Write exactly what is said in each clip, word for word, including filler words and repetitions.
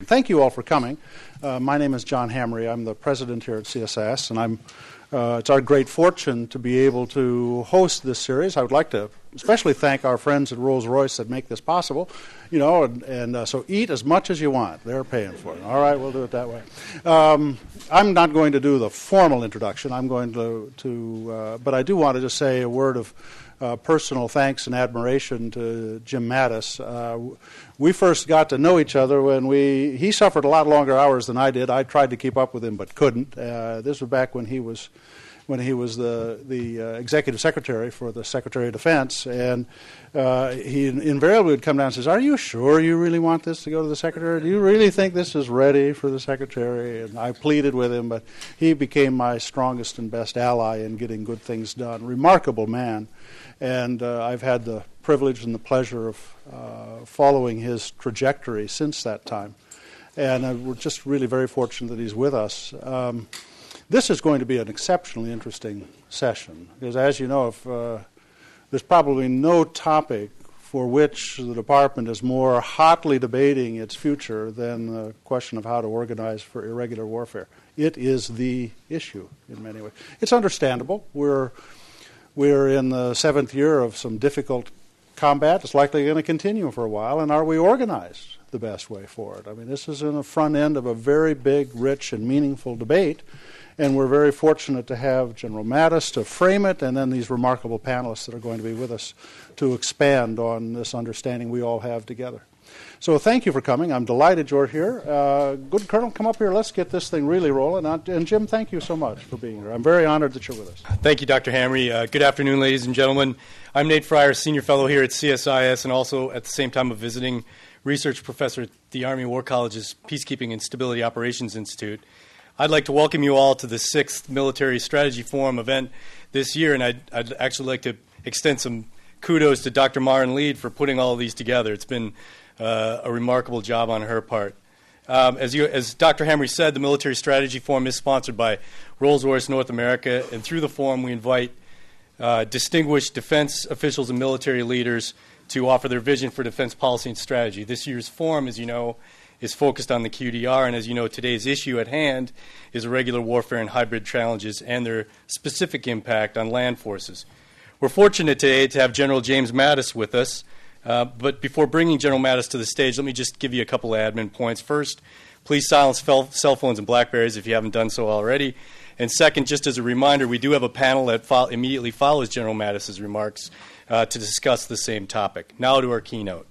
thank you all for coming. Uh, my name is John Hamre. I'm the president here at C S I S, and I'm Uh, it's our great fortune to be able to host this series. I would like to especially thank our friends at Rolls-Royce that make this possible. You know, and, and uh, so eat as much as you want. They're paying for it. All right, we'll do it that way. Um, I'm not going to do the formal introduction. I'm going to, to uh, but I do want to just say a word of uh, personal thanks and admiration to Jim Mattis. Uh, we first got to know each other when we, he suffered a lot longer hours than I did. I tried to keep up with him but couldn't. Uh, this was back when he was when he was the, the uh, executive secretary for the Secretary of Defense, and uh, he invariably would come down and says, "Are you sure you really want this to go to the Secretary? Do you really think this is ready for the Secretary?" And I pleaded with him, but he became my strongest and best ally in getting good things done. Remarkable man, and uh, I've had the privilege and the pleasure of uh, following his trajectory since that time, and uh, we're just really very fortunate that he's with us. Um, This is going to be an exceptionally interesting session because, as you know, if, uh, there's probably no topic for which the department is more hotly debating its future than the question of how to organize for irregular warfare. It is the issue in many ways. It's understandable. We're we're in the seventh year of some difficult combat. It's likely going to continue for a while. And are we organized the best way for it? I mean, this is in the front end of a very big, rich, and meaningful debate. And we're very fortunate to have General Mattis to frame it, and then these remarkable panelists that are going to be with us to expand on this understanding we all have together. So thank you for coming. I'm delighted you're here. Uh, good Colonel, come up here. Let's get this thing really rolling. And Jim, thank you so much for being here. I'm very honored that you're with us. Thank you, Doctor Hamre. Uh, good afternoon, ladies and gentlemen. I'm Nate Fryer, Senior Fellow here at C S I S, and also at the same time a visiting research professor at the Army War College's Peacekeeping and Stability Operations Institute. I'd like to welcome you all to the sixth Military Strategy Forum event this year, and I'd, I'd actually like to extend some kudos to Doctor Maren Lead for putting all of these together. It's been uh, a remarkable job on her part. Um, as, you, as Doctor Hamre said, the Military Strategy Forum is sponsored by Rolls-Royce North America, and through the forum we invite uh, distinguished defense officials and military leaders to offer their vision for defense policy and strategy. This year's forum, as you know, is focused on the Q D R, and as you know, today's issue at hand is irregular warfare and hybrid challenges and their specific impact on land forces. We're fortunate today to have General James Mattis with us, uh, but before bringing General Mattis to the stage, let me just give you a couple of admin points. First, please silence cell phones and BlackBerries if you haven't done so already. And second, just as a reminder, we do have a panel that fo- immediately follows General Mattis' remarks uh, to discuss the same topic. Now to our keynote.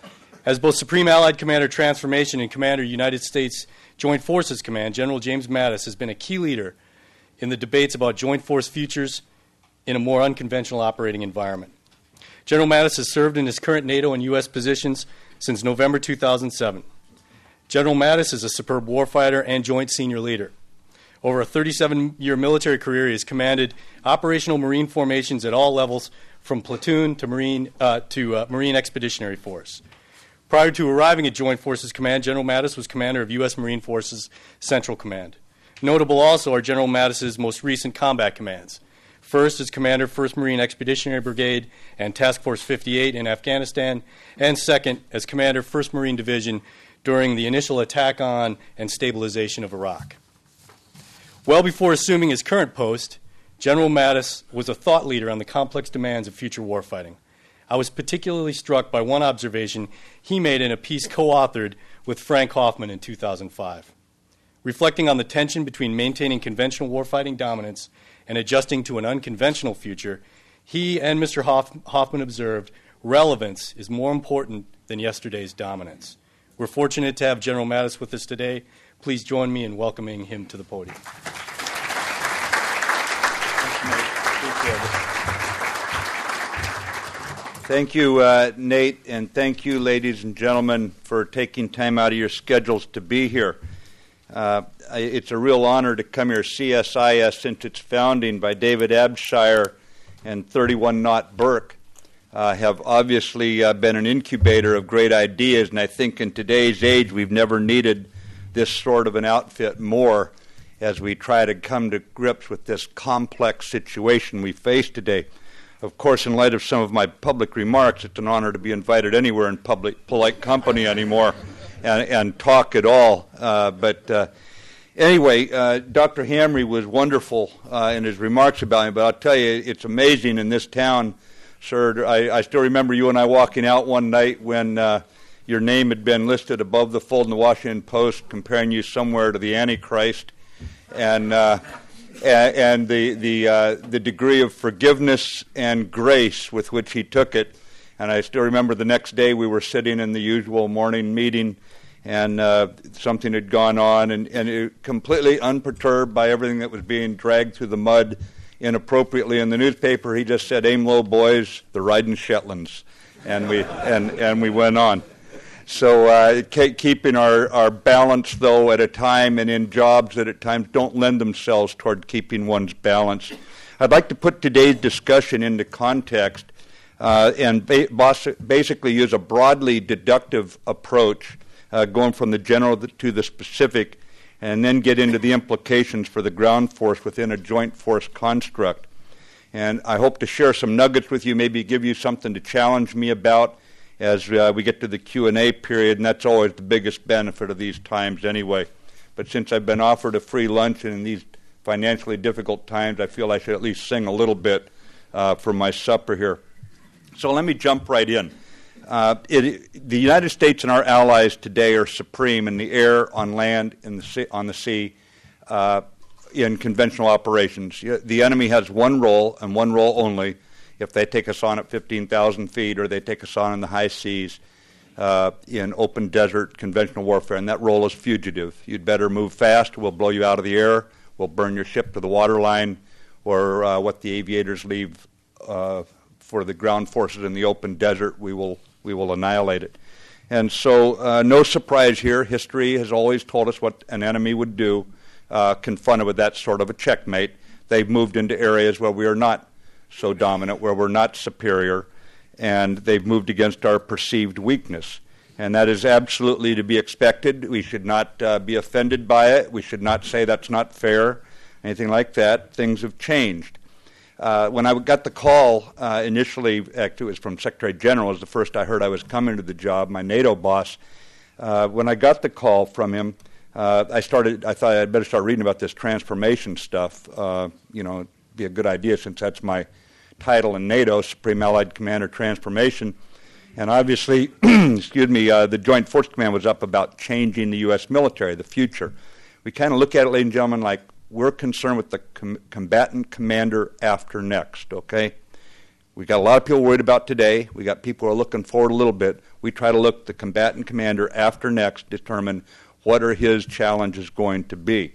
As both Supreme Allied Commander Transformation and Commander United States Joint Forces Command, General James Mattis has been a key leader in the debates about joint force futures in a more unconventional operating environment. General Mattis has served in his current NATO and U S positions since November two thousand seven. General Mattis is a superb warfighter and joint senior leader. Over a thirty-seven-year military career, he has commanded operational Marine formations at all levels, from platoon to Marine, uh, to uh, Marine Expeditionary Force. Prior to arriving at Joint Forces Command, General Mattis was commander of U S Marine Forces Central Command. Notable also are General Mattis' most recent combat commands. First as commander of first Marine Expeditionary Brigade and Task Force fifty-eight in Afghanistan, and second as commander of first Marine Division during the initial attack on and stabilization of Iraq. Well before assuming his current post, General Mattis was a thought leader on the complex demands of future warfighting. I was particularly struck by one observation he made in a piece co-authored with Frank Hoffman in two thousand five. Reflecting on the tension between maintaining conventional warfighting dominance and adjusting to an unconventional future, he and Mister Hoff- Hoffman observed, relevance is more important than yesterday's dominance. We're fortunate to have General Mattis with us today. Please join me in welcoming him to the podium. Thank you, uh, Nate, and thank you, ladies and gentlemen, for taking time out of your schedules to be here. Uh, it's a real honor to come here. C S I S, since its founding by David Abshire and thirty-one Knott Burke, uh, have obviously uh, been an incubator of great ideas, and I think in today's age we've never needed this sort of an outfit more as we try to come to grips with this complex situation we face today. Of course, in light of some of my public remarks, it's an honor to be invited anywhere in public polite company anymore. and, and talk at all. Uh, but uh, anyway, uh, Doctor Hamre was wonderful uh, in his remarks about me, but I'll tell you, it's amazing in this town, sir. I, I still remember you and I walking out one night when uh, your name had been listed above the fold in the Washington Post, comparing you somewhere to the Antichrist, and uh, and the the uh, the degree of forgiveness and grace with which he took it. And I still remember the next day we were sitting in the usual morning meeting, and uh, something had gone on, and, and it, completely unperturbed by everything that was being dragged through the mud inappropriately in the newspaper, he just said, "Aim low, boys, they're riding Shetlands," and we and and we went on. So uh, keeping our, our balance, though, at a time and in jobs that at times don't lend themselves toward keeping one's balance. I'd like to put today's discussion into context uh, and ba- basically use a broadly deductive approach, uh, going from the general to the specific, and then get into the implications for the ground force within a joint force construct. And I hope to share some nuggets with you, maybe give you something to challenge me about as uh, we get to the Q and A period, and that's always the biggest benefit of these times anyway. But since I've been offered a free lunch, and in these financially difficult times, I feel I should at least sing a little bit uh, for my supper here. So let me jump right in. Uh, it, the United States and our allies today are supreme in the air, on land, in the sea, on the sea, uh, in conventional operations. The enemy has one role, and one role only, if they take us on at fifteen thousand feet or they take us on in the high seas uh, in open desert conventional warfare, and that role is fugitive. You'd better move fast. We'll blow you out of the air. We'll burn your ship to the waterline, or uh, what the aviators leave uh, for the ground forces in the open desert, we will we will annihilate it. And so uh, no surprise here. History has always told us what an enemy would do uh, confronted with that sort of a checkmate. They've moved into areas where we are not so dominant, where we're not superior, and they've moved against our perceived weakness. And that is absolutely to be expected. We should not uh, be offended by it. We should not say that's not fair, anything like that. Things have changed. Uh, when I got the call uh, initially, actually it was from Secretary General, it was the first I heard I was coming to the job, my NATO boss. Uh, when I got the call from him, uh, I started. I thought I'd better start reading about this transformation stuff. Uh, you know, it'd be a good idea since that's my title in NATO, Supreme Allied Commander Transformation. And obviously, excuse me, uh, the Joint Force Command was up about changing the U S military, the future. We kind of look at it, ladies and gentlemen, like we're concerned with the com- combatant commander after next, okay? We got a lot of people worried about today. We got people who are looking forward a little bit. We try to look the combatant commander after next, determine what are his challenges going to be.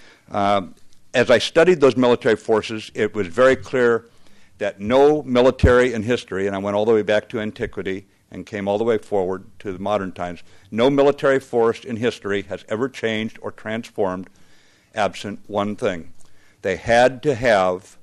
Um, as I studied those military forces, it was very clear that no military in history, and I went all the way back to antiquity and came all the way forward to the modern times, no military force in history has ever changed or transformed absent one thing. They had to have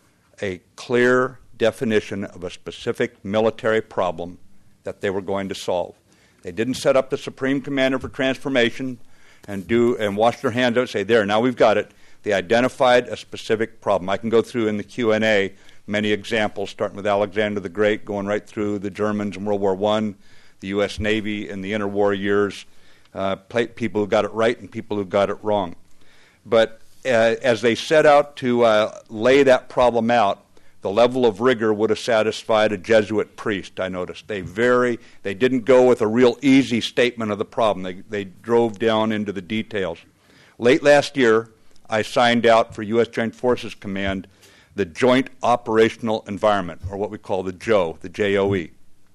a clear definition of a specific military problem that they were going to solve. They didn't set up the Supreme Commander for Transformation and do and wash their hands out and say, there, now we've got it. They identified a specific problem. I can go through in the Q and A many examples, starting with Alexander the Great, going right through the Germans in World War One, the U S Navy in the interwar years, uh, people who got it right and people who got it wrong. But uh, as they set out to uh, lay that problem out, the level of rigor would have satisfied a Jesuit priest, I noticed. They very, they didn't go with a real easy statement of the problem. They, they drove down into the details. Late last year, I signed out for U S Joint Forces Command the Joint Operational Environment, or what we call the J O E, the J O E.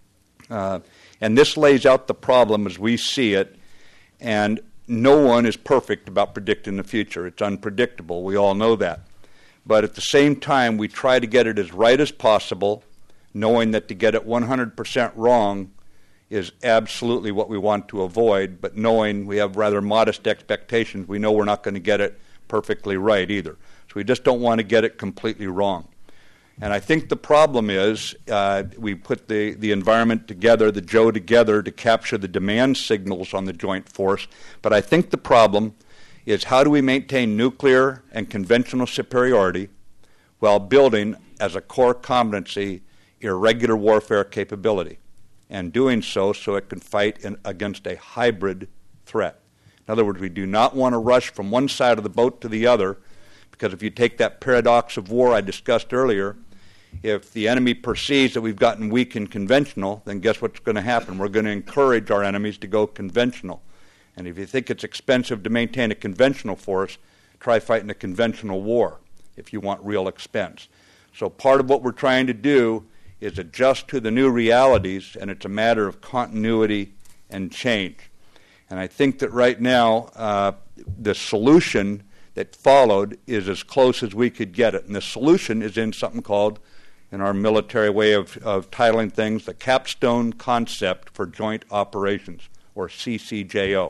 Uh, and this lays out the problem as we see it, and no one is perfect about predicting the future. It's unpredictable. We all know that. But at the same time, we try to get it as right as possible, knowing that to get it one hundred percent wrong is absolutely what we want to avoid, but knowing we have rather modest expectations, we know we're not going to get it perfectly right either. So we just don't want to get it completely wrong. And I think the problem is uh, we put the, the environment together, the J O E together, to capture the demand signals on the joint force. But I think the problem is how do we maintain nuclear and conventional superiority while building, as a core competency, irregular warfare capability, and doing so so it can fight in, against a hybrid threat. In other words, we do not want to rush from one side of the boat to the other, because if you take that paradox of war I discussed earlier, if the enemy perceives that we've gotten weak and conventional, then guess what's going to happen? We're going to encourage our enemies to go conventional. And if you think it's expensive to maintain a conventional force, try fighting a conventional war if you want real expense. So part of what we're trying to do is adjust to the new realities, and it's a matter of continuity and change. And I think that right now uh, the solution that followed is as close as we could get it. And the solution is in something called, in our military way of, of titling things, the Capstone Concept for Joint Operations, or C C J O.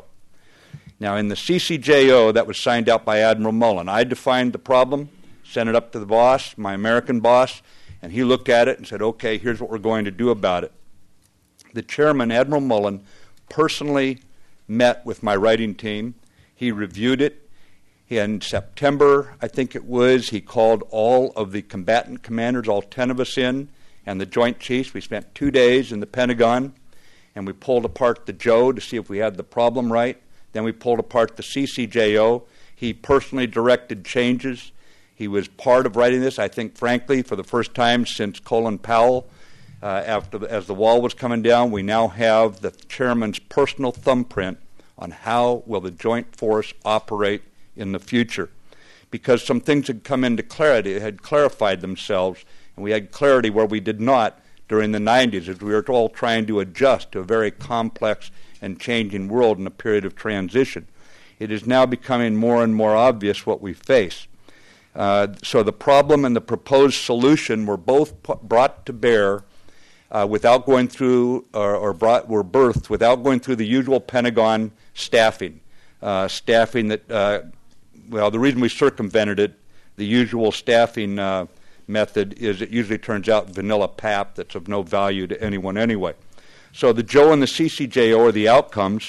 Now, in the C C J O that was signed out by Admiral Mullen, I defined the problem, sent it up to the boss, my American boss, and he looked at it and said, okay, here's what we're going to do about it. The chairman, Admiral Mullen, personally met with my writing team. He reviewed it. In September, I think it was, he called all of the combatant commanders, all ten of us in, and the Joint Chiefs. We spent two days in the Pentagon, and we pulled apart the Joe to see if we had the problem right. Then we pulled apart the C C J O. He personally directed changes. He was part of writing this, I think, frankly, for the first time since Colin Powell. Uh, after the, as the wall was coming down, we now have the chairman's personal thumbprint on how will the joint force operate in the future, because some things had come into clarity, had clarified themselves, and we had clarity where we did not during the nineties, as we were all trying to adjust to a very complex and changing world in a period of transition. It is now becoming more and more obvious what we face. Uh, so the problem and the proposed solution were both p- brought to bear uh, without going through, or, or brought, were birthed without going through the usual Pentagon staffing. Uh, staffing that, uh, well, the reason we circumvented it, the usual staffing uh, method, is it usually turns out vanilla pap that's of no value to anyone anyway. So the Joe and the C C J O are the outcomes,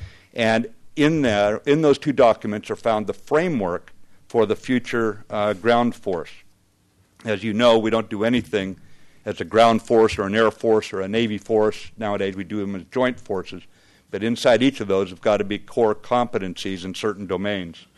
and in there, in those two documents are found the framework for the future uh, ground force. As you know, we don't do anything as a ground force or an air force or a Navy force. Nowadays we do them as joint forces. But inside each of those have got to be core competencies in certain domains.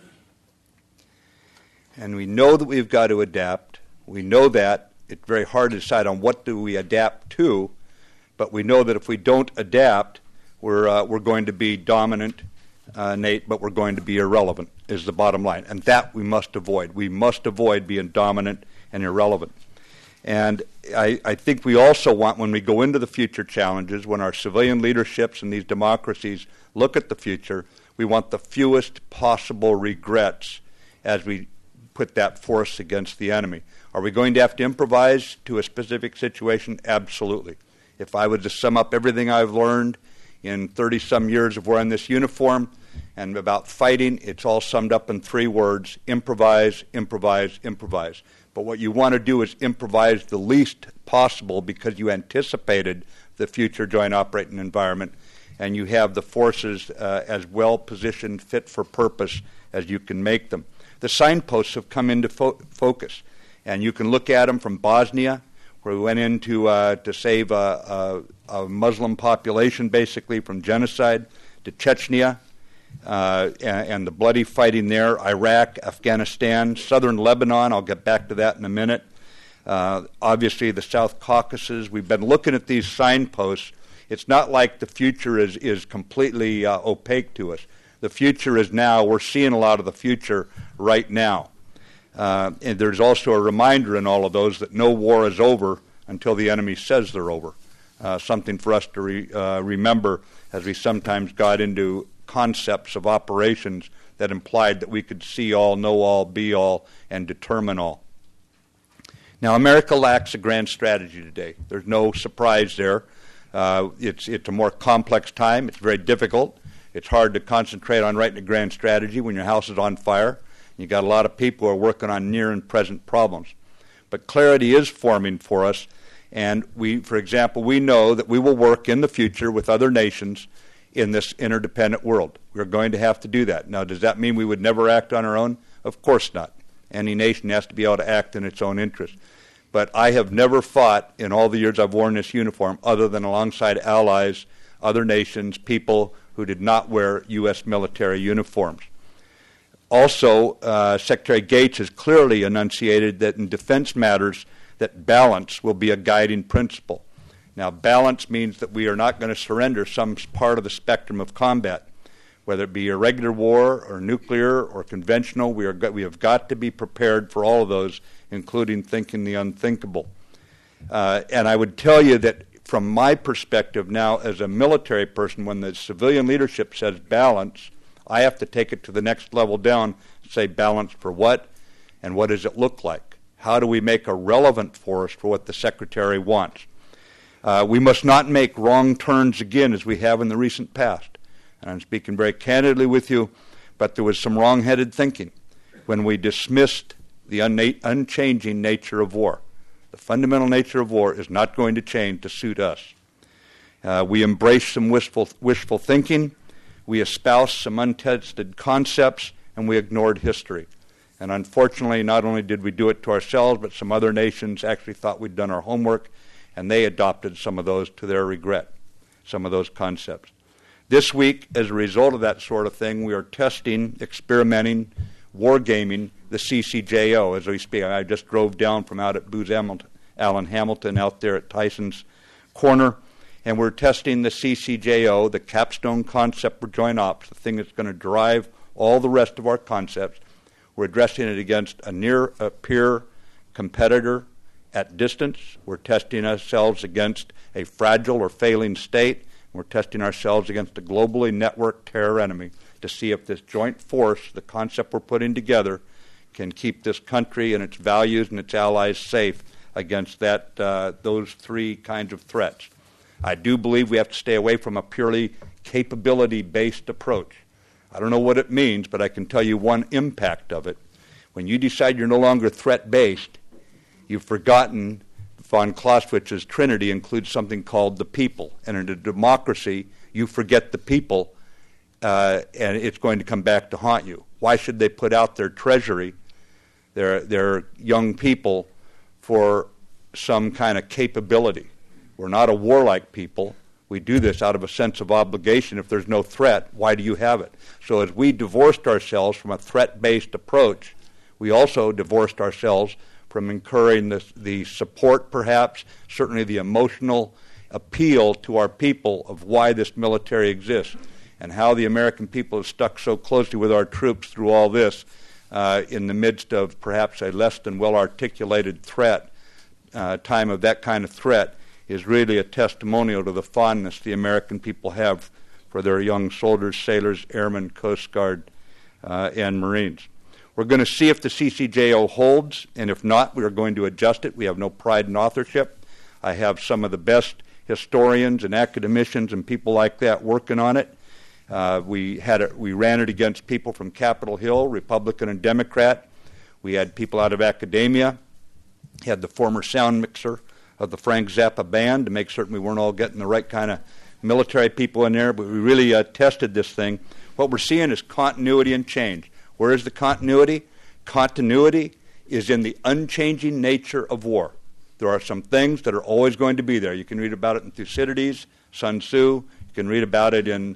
And we know that we've got to adapt. We know that. It's very hard to decide on what do we adapt to, but we know that if we don't adapt, we're, uh, we're going to be dominant, uh, Nate, but we're going to be irrelevant, is the bottom line. And that we must avoid. We must avoid being dominant and irrelevant. And I, I think we also want, when we go into the future challenges, when our civilian leaderships in these democracies look at the future, we want the fewest possible regrets as we put that force against the enemy. Are we going to have to improvise to a specific situation? Absolutely. If I was to sum up everything I've learned in thirty-some years of wearing this uniform and about fighting, it's all summed up in three words: improvise, improvise, improvise. But what you want to do is improvise the least possible, because you anticipated the future joint operating environment, and you have the forces uh, as well positioned, fit for purpose as you can make them. The signposts have come into fo- focus, and you can look at them from Bosnia, where we went in to, uh, to save a, a, a Muslim population basically from genocide, to Chechnya, Uh, and, and the bloody fighting there, Iraq, Afghanistan, southern Lebanon. I'll get back to that in a minute. Uh, obviously, the South Caucasus. We've been looking at these signposts. It's not like the future is, is completely uh, opaque to us. The future is now. We're seeing a lot of the future right now. Uh, and there's also a reminder in all of those that no war is over until the enemy says they're over. Uh, something for us to re, uh, remember as we sometimes got into concepts of operations that implied that we could see all, know all, be all, and determine all. Now, America lacks a grand strategy today. There's no surprise there. Uh, it's, it's a more complex time. It's very difficult. It's hard to concentrate on writing a grand strategy when your house is on fire. You've got a lot of people who are working on near and present problems. But clarity is forming for us, and we, for example, we know that we will work in the future with other nations in this interdependent world. We're going to have to do that. Now, does that mean we would never act on our own? Of course not. Any nation has to be able to act in its own interest. But I have never fought in all the years I've worn this uniform other than alongside allies, other nations, people who did not wear U S military uniforms. Also, uh, Secretary Gates has clearly enunciated that in defense matters that balance will be a guiding principle. Now, balance means that we are not going to surrender some part of the spectrum of combat, whether it be irregular war or nuclear or conventional. We, are, we have got to be prepared for all of those, including thinking the unthinkable. Uh, and I would tell you that from my perspective now as a military person, when the civilian leadership says balance, I have to take it to the next level down and say balance for what and what does it look like? How do we make a relevant force for what the Secretary wants? Uh, we must not make wrong turns again as we have in the recent past. And I'm speaking very candidly with you, but there was some wrong-headed thinking when we dismissed the unna- unchanging nature of war. The fundamental nature of war is not going to change to suit us. Uh, we embraced some wishful, wishful thinking, we espoused some untested concepts, and we ignored history. And unfortunately, not only did we do it to ourselves, but some other nations actually thought we'd done our homework, and they adopted some of those to their regret, some of those concepts. This week, as a result of that sort of thing, we are testing, experimenting, wargaming the C C J O as we speak. I just drove down from out at Booz Allen Hamilton out there at Tyson's Corner, and we're testing the C C J O, the capstone concept for joint ops, the thing that's going to drive all the rest of our concepts. We're addressing it against a near-peer competitor at distance. We're testing ourselves against a fragile or failing state. We're testing ourselves against a globally networked terror enemy to see if this joint force, the concept we're putting together, can keep this country and its values and its allies safe against that uh, those three kinds of threats. I do believe we have to stay away from a purely capability-based approach. I don't know what it means, but I can tell you one impact of it. When you decide you're no longer threat-based, you've forgotten von Clausewitz's Trinity includes something called the people. And in a democracy, you forget the people, uh, and it's going to come back to haunt you. Why should they put out their treasury, their, their young people, for some kind of capability? We're not a warlike people. We do this out of a sense of obligation. If there's no threat, why do you have it? So as we divorced ourselves from a threat-based approach, we also divorced ourselves from incurring the, the support, perhaps, certainly the emotional appeal to our people of why this military exists and how the American people have stuck so closely with our troops through all this uh, in the midst of perhaps a less than well-articulated threat, uh, time of that kind of threat, is really a testimonial to the fondness the American people have for their young soldiers, sailors, airmen, Coast Guard, uh, and Marines. We're going to see if the C C J O holds, and if not, we are going to adjust it. We have no pride in authorship. I have some of the best historians and academicians and people like that working on it. Uh, we had it, we ran it against people from Capitol Hill, Republican and Democrat. We had people out of academia. Had the former sound mixer of the Frank Zappa band to make certain we weren't all getting the right kind of military people in there, but we really uh, tested this thing. What we're seeing is continuity and change. Where is the continuity? Continuity is in the unchanging nature of war. There are some things that are always going to be there. You can read about it in Thucydides, Sun Tzu. You can read about it in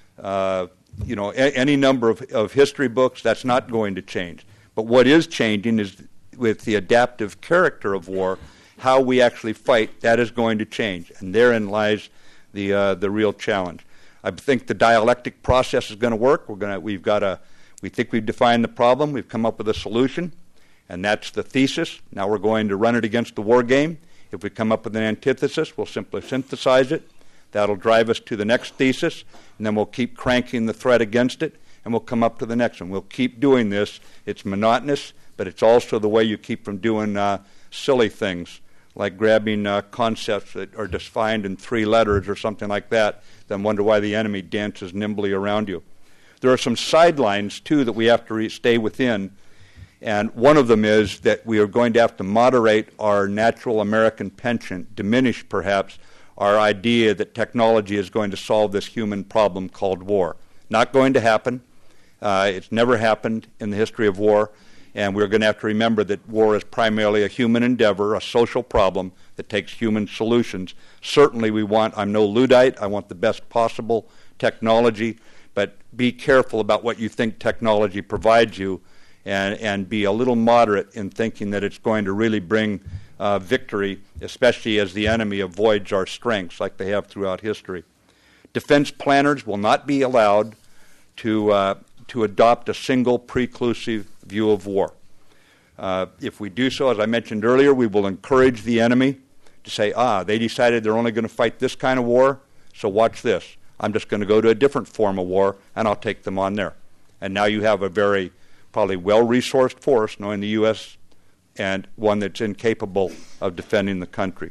uh, you know, a- any number of, of history books. That's not going to change. But what is changing is with the adaptive character of war, how we actually fight, that is going to change. And therein lies the uh, the real challenge. I think the dialectic process is going to work. We're going to, we've got a, we think we've defined the problem. We've come up with a solution, and that's the thesis. Now we're going to run it against the war game. If we come up with an antithesis, we'll simply synthesize it. That'll drive us to the next thesis, and then we'll keep cranking the threat against it, and we'll come up to the next one. We'll keep doing this. It's monotonous, but it's also the way you keep from doing uh, silly things, like grabbing uh, concepts that are defined in three letters or something like that, then wonder why the enemy dances nimbly around you. There are some sidelines, too, that we have to re- stay within, and one of them is that we are going to have to moderate our natural American penchant, diminish, perhaps, our idea that technology is going to solve this human problem called war. Not going to happen. Uh, it's never happened in the history of war. And we're going to have to remember that war is primarily a human endeavor, a social problem that takes human solutions. Certainly we want, I'm no Luddite, I want the best possible technology, but be careful about what you think technology provides you, and, and be a little moderate in thinking that it's going to really bring uh, victory, especially as the enemy avoids our strengths like they have throughout history. Defense planners will not be allowed to, uh, to adopt a single preclusive view of war. Uh, if we do so, as I mentioned earlier, we will encourage the enemy to say, ah, they decided they're only going to fight this kind of war, so watch this. I'm just going to go to a different form of war, and I'll take them on there. And now you have a very probably well-resourced force, knowing the U S, and one that's incapable of defending the country.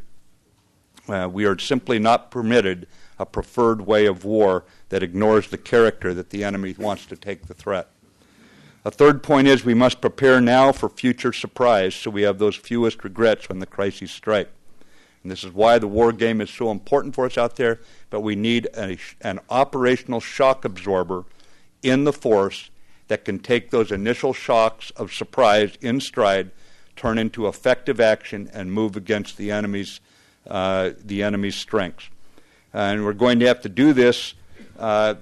Uh, we are simply not permitted a preferred way of war that ignores the character that the enemy wants to take the threat. A third point is we must prepare now for future surprise so we have those fewest regrets when the crises strike. And this is why the war game is so important for us out there, but we need a, an operational shock absorber in the force that can take those initial shocks of surprise in stride, turn into effective action, and move against the enemy's, uh, the enemy's strengths. And we're going to have to do this uh,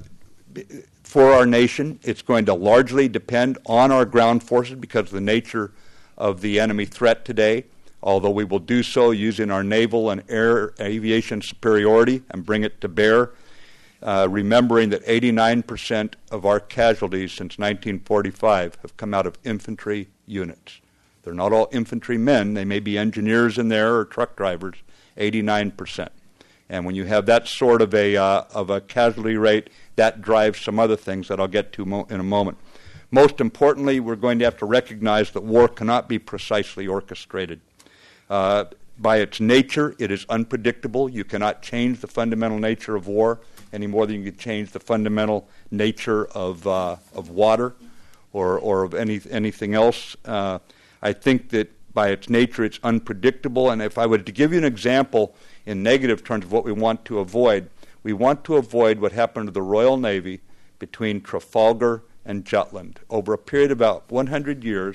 for our nation. It's going to largely depend on our ground forces because of the nature of the enemy threat today, although we will do so using our naval and air aviation superiority and bring it to bear, uh, remembering that eighty-nine percent of our casualties since nineteen forty-five have come out of infantry units. They're not all infantry men. They may be engineers in there or truck drivers, eighty-nine percent. And when you have that sort of a, uh, of a casualty rate, that drives some other things that I'll get to mo- in a moment. Most importantly, we're going to have to recognize that war cannot be precisely orchestrated. Uh, by its nature, it is unpredictable. You cannot change the fundamental nature of war any more than you can change the fundamental nature of uh, of water or or of any anything else. Uh, I think that by its nature, it's unpredictable. And if I were to give you an example in negative terms of what we want to avoid, we want to avoid what happened to the Royal Navy between Trafalgar and Jutland. Over a period of about one hundred years,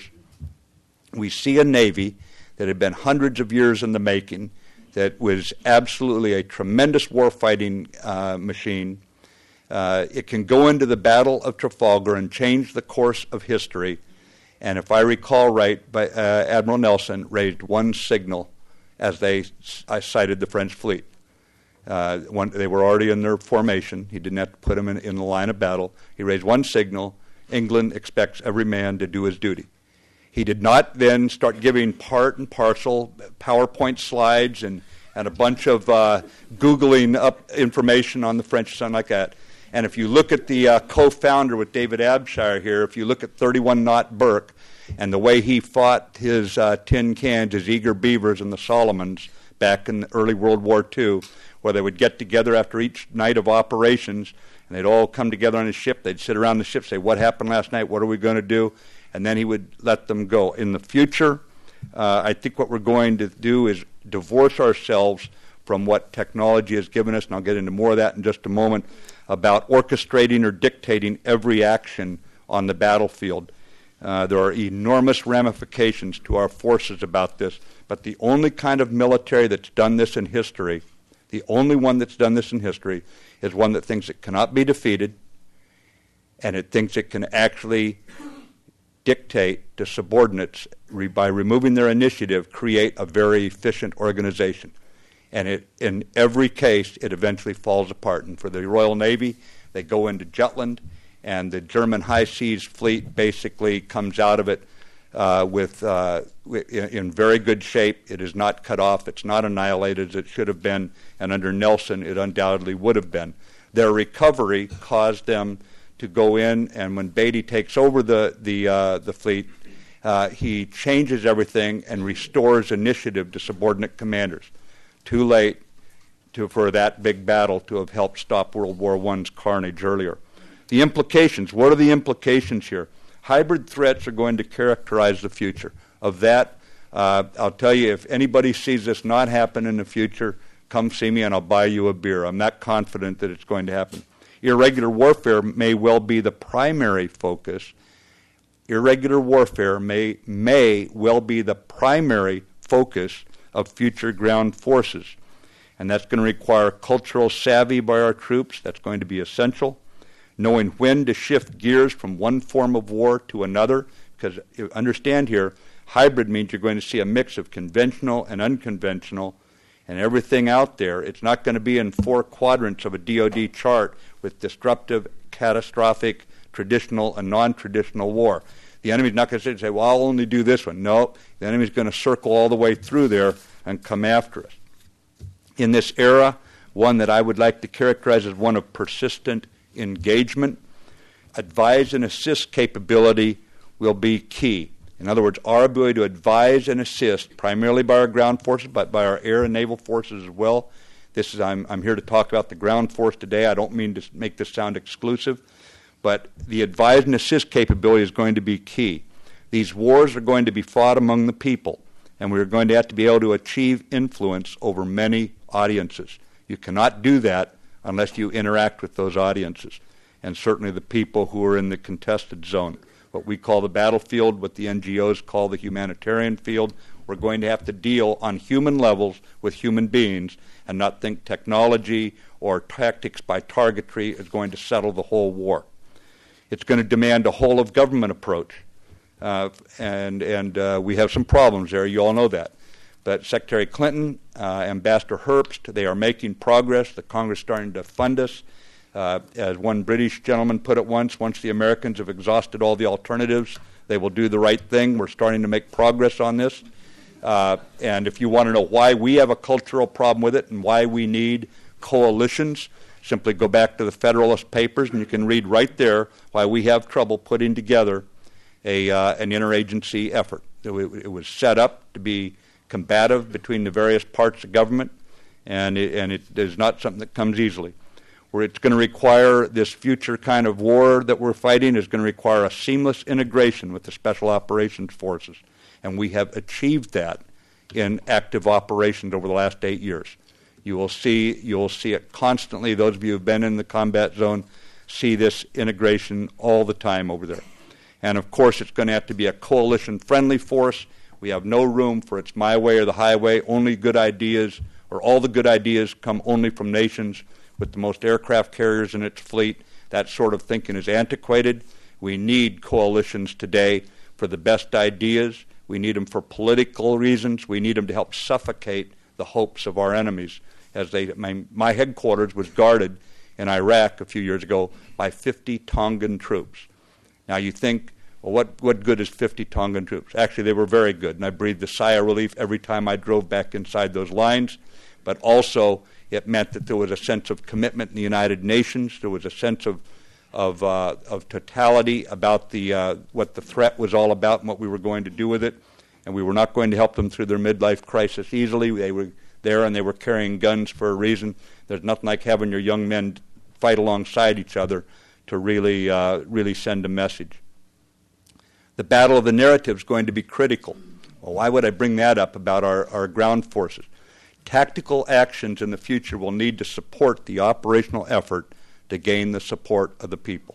we see a Navy that had been hundreds of years in the making, that was absolutely a tremendous war-fighting uh, machine. Uh, it can go into the Battle of Trafalgar and change the course of history. And if I recall right, by, uh, Admiral Nelson raised one signal as they uh, sighted the French fleet. Uh, one, they were already in their formation. He didn't have to put them in, in the line of battle. He raised one signal. England expects every man to do his duty. He did not then start giving part and parcel PowerPoint slides and, and a bunch of uh, Googling up information on the French, something like that. And if you look at the uh, co-founder with David Abshire here, if you look at thirty-one Knott Burke and the way he fought his uh, tin cans, his eager beavers in the Solomons back in the early World War Two, where they would get together after each night of operations, and they'd all come together on a ship. They'd sit around the ship, say, what happened last night? What are we going to do? And then he would let them go. In the future, uh, I think what we're going to do is divorce ourselves from what technology has given us, and I'll get into more of that in just a moment, about orchestrating or dictating every action on the battlefield. Uh, there are enormous ramifications to our forces about this, but the only kind of military that's done this in history, the only one that's done this in history, is one that thinks it cannot be defeated, and it thinks it can actually dictate to subordinates, re- by removing their initiative, create a very efficient organization. And it, in every case, it eventually falls apart. And for the Royal Navy, they go into Jutland, and the German High Seas Fleet basically comes out of it uh, with uh, in, in very good shape. It is not cut off. It's not annihilated as it should have been. And under Nelson, it undoubtedly would have been. Their recovery caused them to go in, and when Beatty takes over the the uh, the fleet, uh, he changes everything and restores initiative to subordinate commanders. Too late to, for that big battle to have helped stop World War One's carnage earlier. The implications, what are the implications here? Hybrid threats are going to characterize the future. Of that, uh, I'll tell you, if anybody sees this not happen in the future, come see me and I'll buy you a beer. I'm not confident that it's going to happen. Irregular warfare may well be the primary focus. Irregular warfare may may well be the primary focus of future ground forces. And that's going to require cultural savvy by our troops. That's going to be essential. Knowing when to shift gears from one form of war to another, because understand here, hybrid means you're going to see a mix of conventional and unconventional, and everything out there. It's not going to be in four quadrants of a D O D chart with disruptive, catastrophic, traditional, and non-traditional war. The enemy's not going to say, well, I'll only do this one. No, the enemy's going to circle all the way through there and come after us. In this era, one that I would like to characterize as one of persistent engagement, advise and assist capability will be key. In other words, our ability to advise and assist, primarily by our ground forces, but by our air and naval forces as well. This is I'm, I'm here to talk about the ground force today. I don't mean to make this sound exclusive, but the advise and assist capability is going to be key. These wars are going to be fought among the people, and we're going to have to be able to achieve influence over many audiences. You cannot do that unless you interact with those audiences, and certainly the people who are in the contested zone. What we call the battlefield, what the N G Os call the humanitarian field. We're going to have to deal on human levels with human beings and not think technology or tactics by targetry is going to settle the whole war. It's going to demand a whole-of-government approach, uh, and, and uh, we have some problems there. You all know that. But Secretary Clinton, uh, Ambassador Herbst, they are making progress. The Congress is starting to fund us. Uh, as one British gentleman put it once, once the Americans have exhausted all the alternatives, they will do the right thing. We're starting to make progress on this. Uh, and if you want to know why we have a cultural problem with it and why we need coalitions, simply go back to the Federalist Papers and you can read right there why we have trouble putting together a, uh, an interagency effort. It, it was set up to be combative between the various parts of government, and it, and it is not something that comes easily. Where it's going to require this future kind of war that we're fighting is going to require a seamless integration with the Special Operations Forces. And we have achieved that in active operations over the last eight years. You will see, you will see it constantly. Those of you who have been in the combat zone see this integration all the time over there. And of course, it's going to have to be a coalition-friendly force. We have no room for it's my way or the highway. Only good ideas, or all the good ideas, come only from nations with the most aircraft carriers in its fleet. That sort of thinking is antiquated. We need coalitions today for the best ideas. We need them for political reasons. We need them to help suffocate the hopes of our enemies. As they, my, my headquarters was guarded in Iraq a few years ago by fifty Tongan troops. Now you think, well, what, what good is fifty Tongan troops? Actually, they were very good, and I breathed a sigh of relief every time I drove back inside those lines. But also, it meant that there was a sense of commitment in the United Nations. There was a sense of of, uh, of totality about the uh, what the threat was all about and what we were going to do with it. And we were not going to help them through their midlife crisis easily. They were there and they were carrying guns for a reason. There's nothing like having your young men fight alongside each other to really, uh, really send a message. The battle of the narrative is going to be critical. Well, why would I bring that up about our, our ground forces? Tactical actions in the future will need to support the operational effort to gain the support of the people.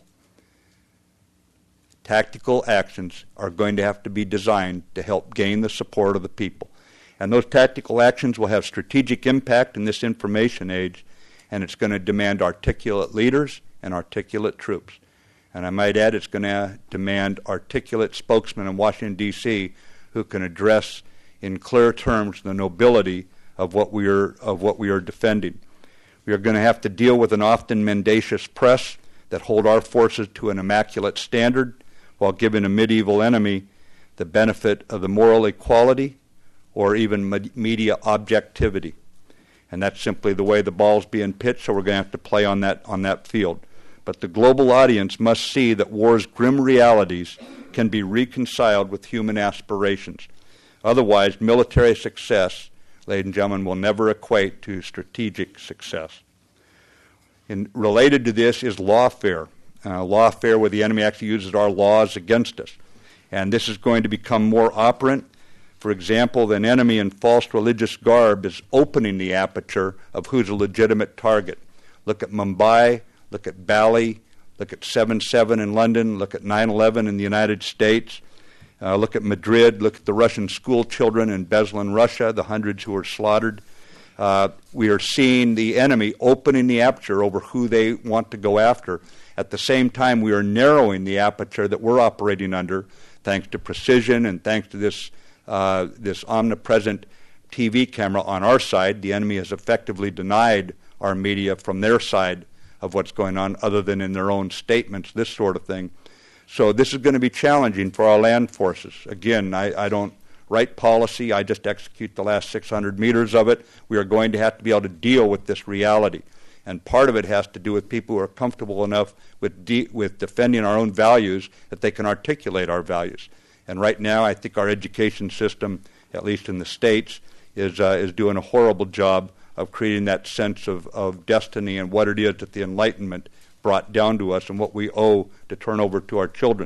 Tactical actions are going to have to be designed to help gain the support of the people. And those tactical actions will have strategic impact in this information age, and it's going to demand articulate leaders and articulate troops. And I might add, it's going to demand articulate spokesmen in Washington, D C who can address in clear terms the nobility of what we are of what we are defending. We are going to have to deal with an often mendacious press that hold our forces to an immaculate standard while giving a medieval enemy the benefit of the moral equality or even media objectivity. And that's simply the way the ball's being pitched, so we're going to have to play on that on that field. But the global audience must see that war's grim realities can be reconciled with human aspirations. Otherwise, military success, ladies and gentlemen, will never equate to strategic success. And related to this is lawfare. Uh, lawfare where the enemy actually uses our laws against us. And this is going to become more operant. For example, an enemy in false religious garb is opening the aperture of who's a legitimate target. Look at Mumbai, look at Bali, look at seven seven in London, look at nine eleven in the United States. Uh, look at Madrid, look at the Russian school children in Beslan, Russia, the hundreds who were slaughtered. Uh, we are seeing the enemy opening the aperture over who they want to go after. At the same time, we are narrowing the aperture that we're operating under, thanks to precision and thanks to this uh, this omnipresent T V camera on our side. The enemy has effectively denied our media from their side of what's going on, other than in their own statements, this sort of thing. So this is going to be challenging for our land forces. Again, I, I don't write policy. I just execute the last six hundred meters of it. We are going to have to be able to deal with this reality. And part of it has to do with people who are comfortable enough with de- with defending our own values that they can articulate our values. And right now, I think our education system, at least in the States, is uh, is doing a horrible job of creating that sense of, of destiny and what it is that the Enlightenment brought down to us and what we owe to turn over to our children.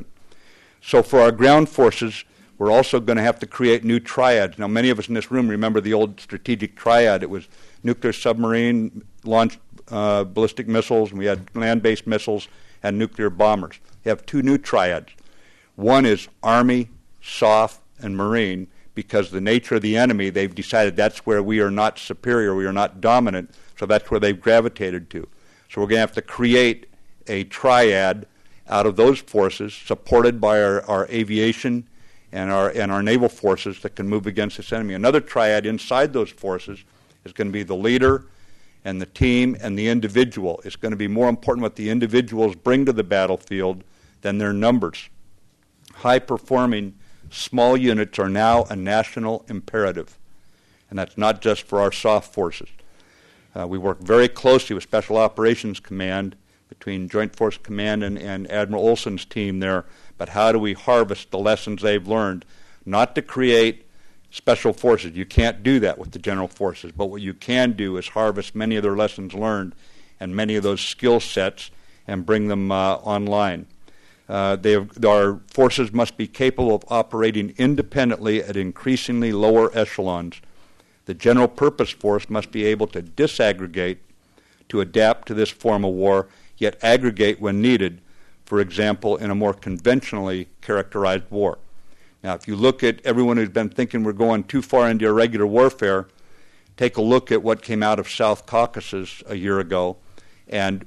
So for our ground forces, we're also going to have to create new triads. Now, many of us in this room remember the old strategic triad. It was nuclear submarine, launched uh, ballistic missiles, and we had land-based missiles and nuclear bombers. We have two new triads. One is Army, S O F, and Marine, because the nature of the enemy, they've decided that's where we are not superior, we are not dominant, so that's where they've gravitated to. So we're going to have to create a triad out of those forces, supported by our, our aviation and our and our naval forces that can move against this enemy. Another triad inside those forces is going to be the leader and the team and the individual. It's going to be more important what the individuals bring to the battlefield than their numbers. High-performing small units are now a national imperative, and that's not just for our soft forces. Uh, we work very closely with Special Operations Command, between Joint Force Command and, and Admiral Olson's team there, but how do we harvest the lessons they've learned? Not to create special forces. You can't do that with the general forces, but what you can do is harvest many of their lessons learned and many of those skill sets and bring them uh, online. Uh, they have, our forces must be capable of operating independently at increasingly lower echelons. The general purpose force must be able to disaggregate to adapt to this form of war, yet aggregate when needed, for example, in a more conventionally characterized war. Now, if you look at everyone who's been thinking we're going too far into irregular warfare, take a look at what came out of South Caucasus a year ago, and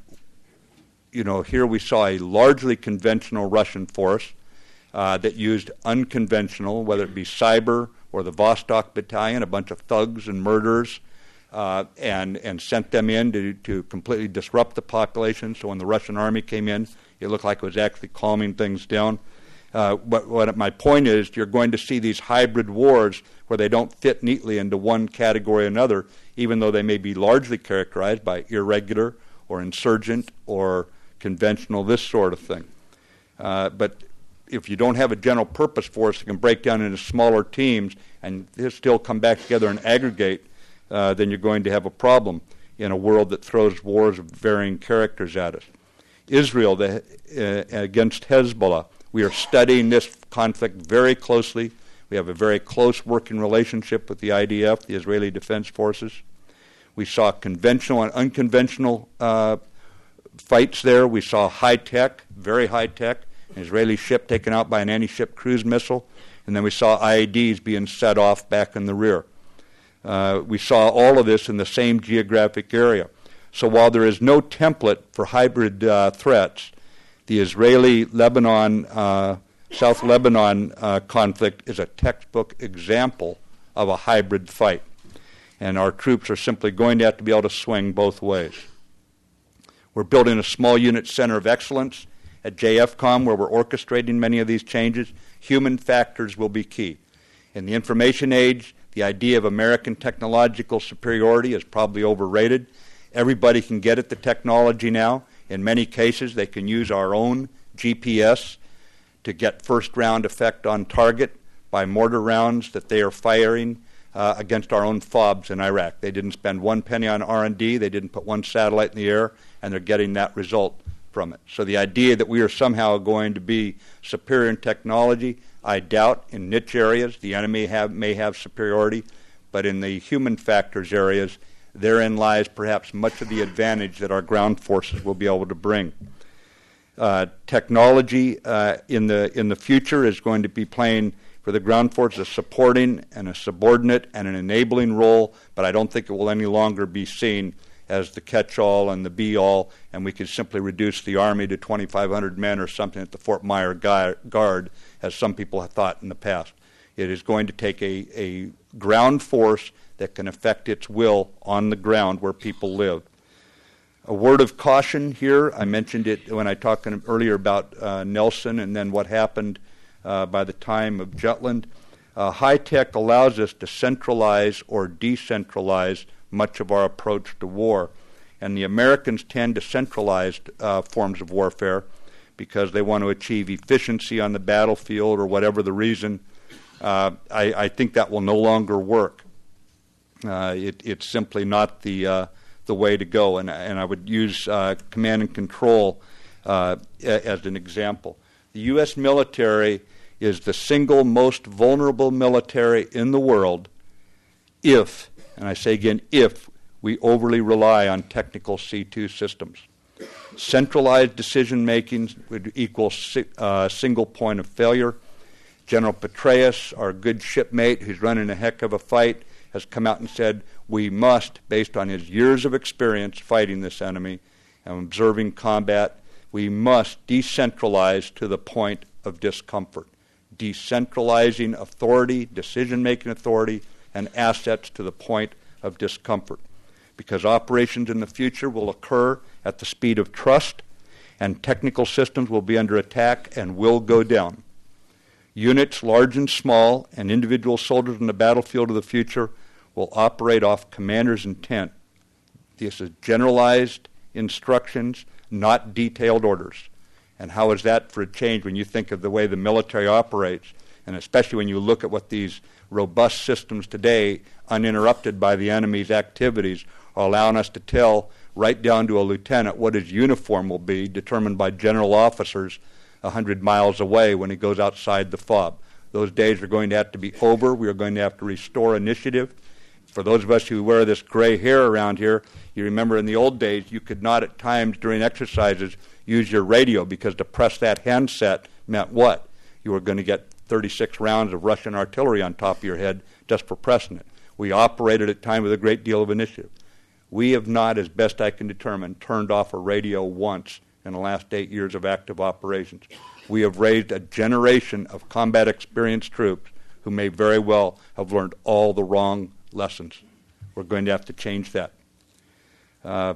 you know, here we saw a largely conventional Russian force uh, that used unconventional, whether it be cyber or the Vostok Battalion, a bunch of thugs and murderers, uh, and and sent them in to, to completely disrupt the population. So when the Russian army came in, it looked like it was actually calming things down. Uh, but what my point is, you're going to see these hybrid wars where they don't fit neatly into one category or another, even though they may be largely characterized by irregular or insurgent or conventional, this sort of thing. Uh, but if you don't have a general purpose force that can break down into smaller teams and still come back together and aggregate, uh, then you're going to have a problem in a world that throws wars of varying characters at us. Israel the, uh, against Hezbollah. We are studying this conflict very closely. We have a very close working relationship with the I D F, the Israeli Defense Forces. We saw conventional and unconventional uh, fights there. We saw high-tech, very high-tech, an Israeli ship taken out by an anti-ship cruise missile, and then we saw I E Ds being set off back in the rear. Uh, we saw all of this in the same geographic area. So while there is no template for hybrid uh, threats, the Israeli-Lebanon, uh, South Lebanon uh, conflict is a textbook example of a hybrid fight. And our troops are simply going to have to be able to swing both ways. We're building a small unit center of excellence at J F COM where we're orchestrating many of these changes. Human factors will be key. In the information age, the idea of American technological superiority is probably overrated. Everybody can get at the technology now. In many cases, they can use our own G P S to get first-round effect on target by mortar rounds that they are firing uh, against our own FOBs in Iraq. They didn't spend one penny on R and D. They didn't put one satellite in the air, and they're getting that result from it. So the idea that we are somehow going to be superior in technology, I doubt. In niche areas, the enemy have, may have superiority, but in the human factors areas, therein lies perhaps much of the advantage that our ground forces will be able to bring. Uh, technology uh, in the in the future is going to be playing for the ground forces, a supporting and a subordinate and an enabling role, but I don't think it will any longer be seen as the catch-all and the be-all, and we could simply reduce the Army to twenty-five hundred men or something at the Fort Myer Guard, as some people have thought in the past. It is going to take a, a ground force that can affect its will on the ground where people live. A word of caution here. I mentioned it when I talked earlier about uh, Nelson and then what happened uh, by the time of Jutland. Uh, high tech allows us to centralize or decentralize much of our approach to war. And the Americans tend to centralize uh, forms of warfare because they want to achieve efficiency on the battlefield or whatever the reason. Uh, I, I think that will no longer work. Uh, it, it's simply not the uh, the way to go. And, and I would use uh, command and control uh, a, as an example. The U S military is the single most vulnerable military in the world if, and I say again, if we overly rely on technical C two systems. Centralized decision-making would equal a uh, single point of failure. General Petraeus, our good shipmate who's running a heck of a fight, has come out and said we must, based on his years of experience fighting this enemy and observing combat, we must decentralize to the point of discomfort. Decentralizing authority, decision-making authority, and assets to the point of discomfort. Because operations in the future will occur at the speed of trust, and technical systems will be under attack and will go down. Units, large and small, and individual soldiers on the battlefield of the future will operate off commander's intent. This is generalized instructions, not detailed orders. And how is that for a change when you think of the way the military operates, and especially when you look at what these robust systems today, uninterrupted by the enemy's activities, are allowing us to tell right down to a lieutenant what his uniform will be, determined by general officers a hundred miles away when he goes outside the fob. Those days are going to have to be over. We are going to have to restore initiative. For those of us who wear this gray hair around here, you remember in the old days you could not at times during exercises use your radio because to press that handset meant what? You were going to get thirty-six rounds of Russian artillery on top of your head just for pressing it. We operated at times with a great deal of initiative. We have not, as best I can determine, turned off a radio once in the last eight years of active operations. We have raised a generation of combat experienced troops who may very well have learned all the wrong lessons. We're going to have to change that. Uh,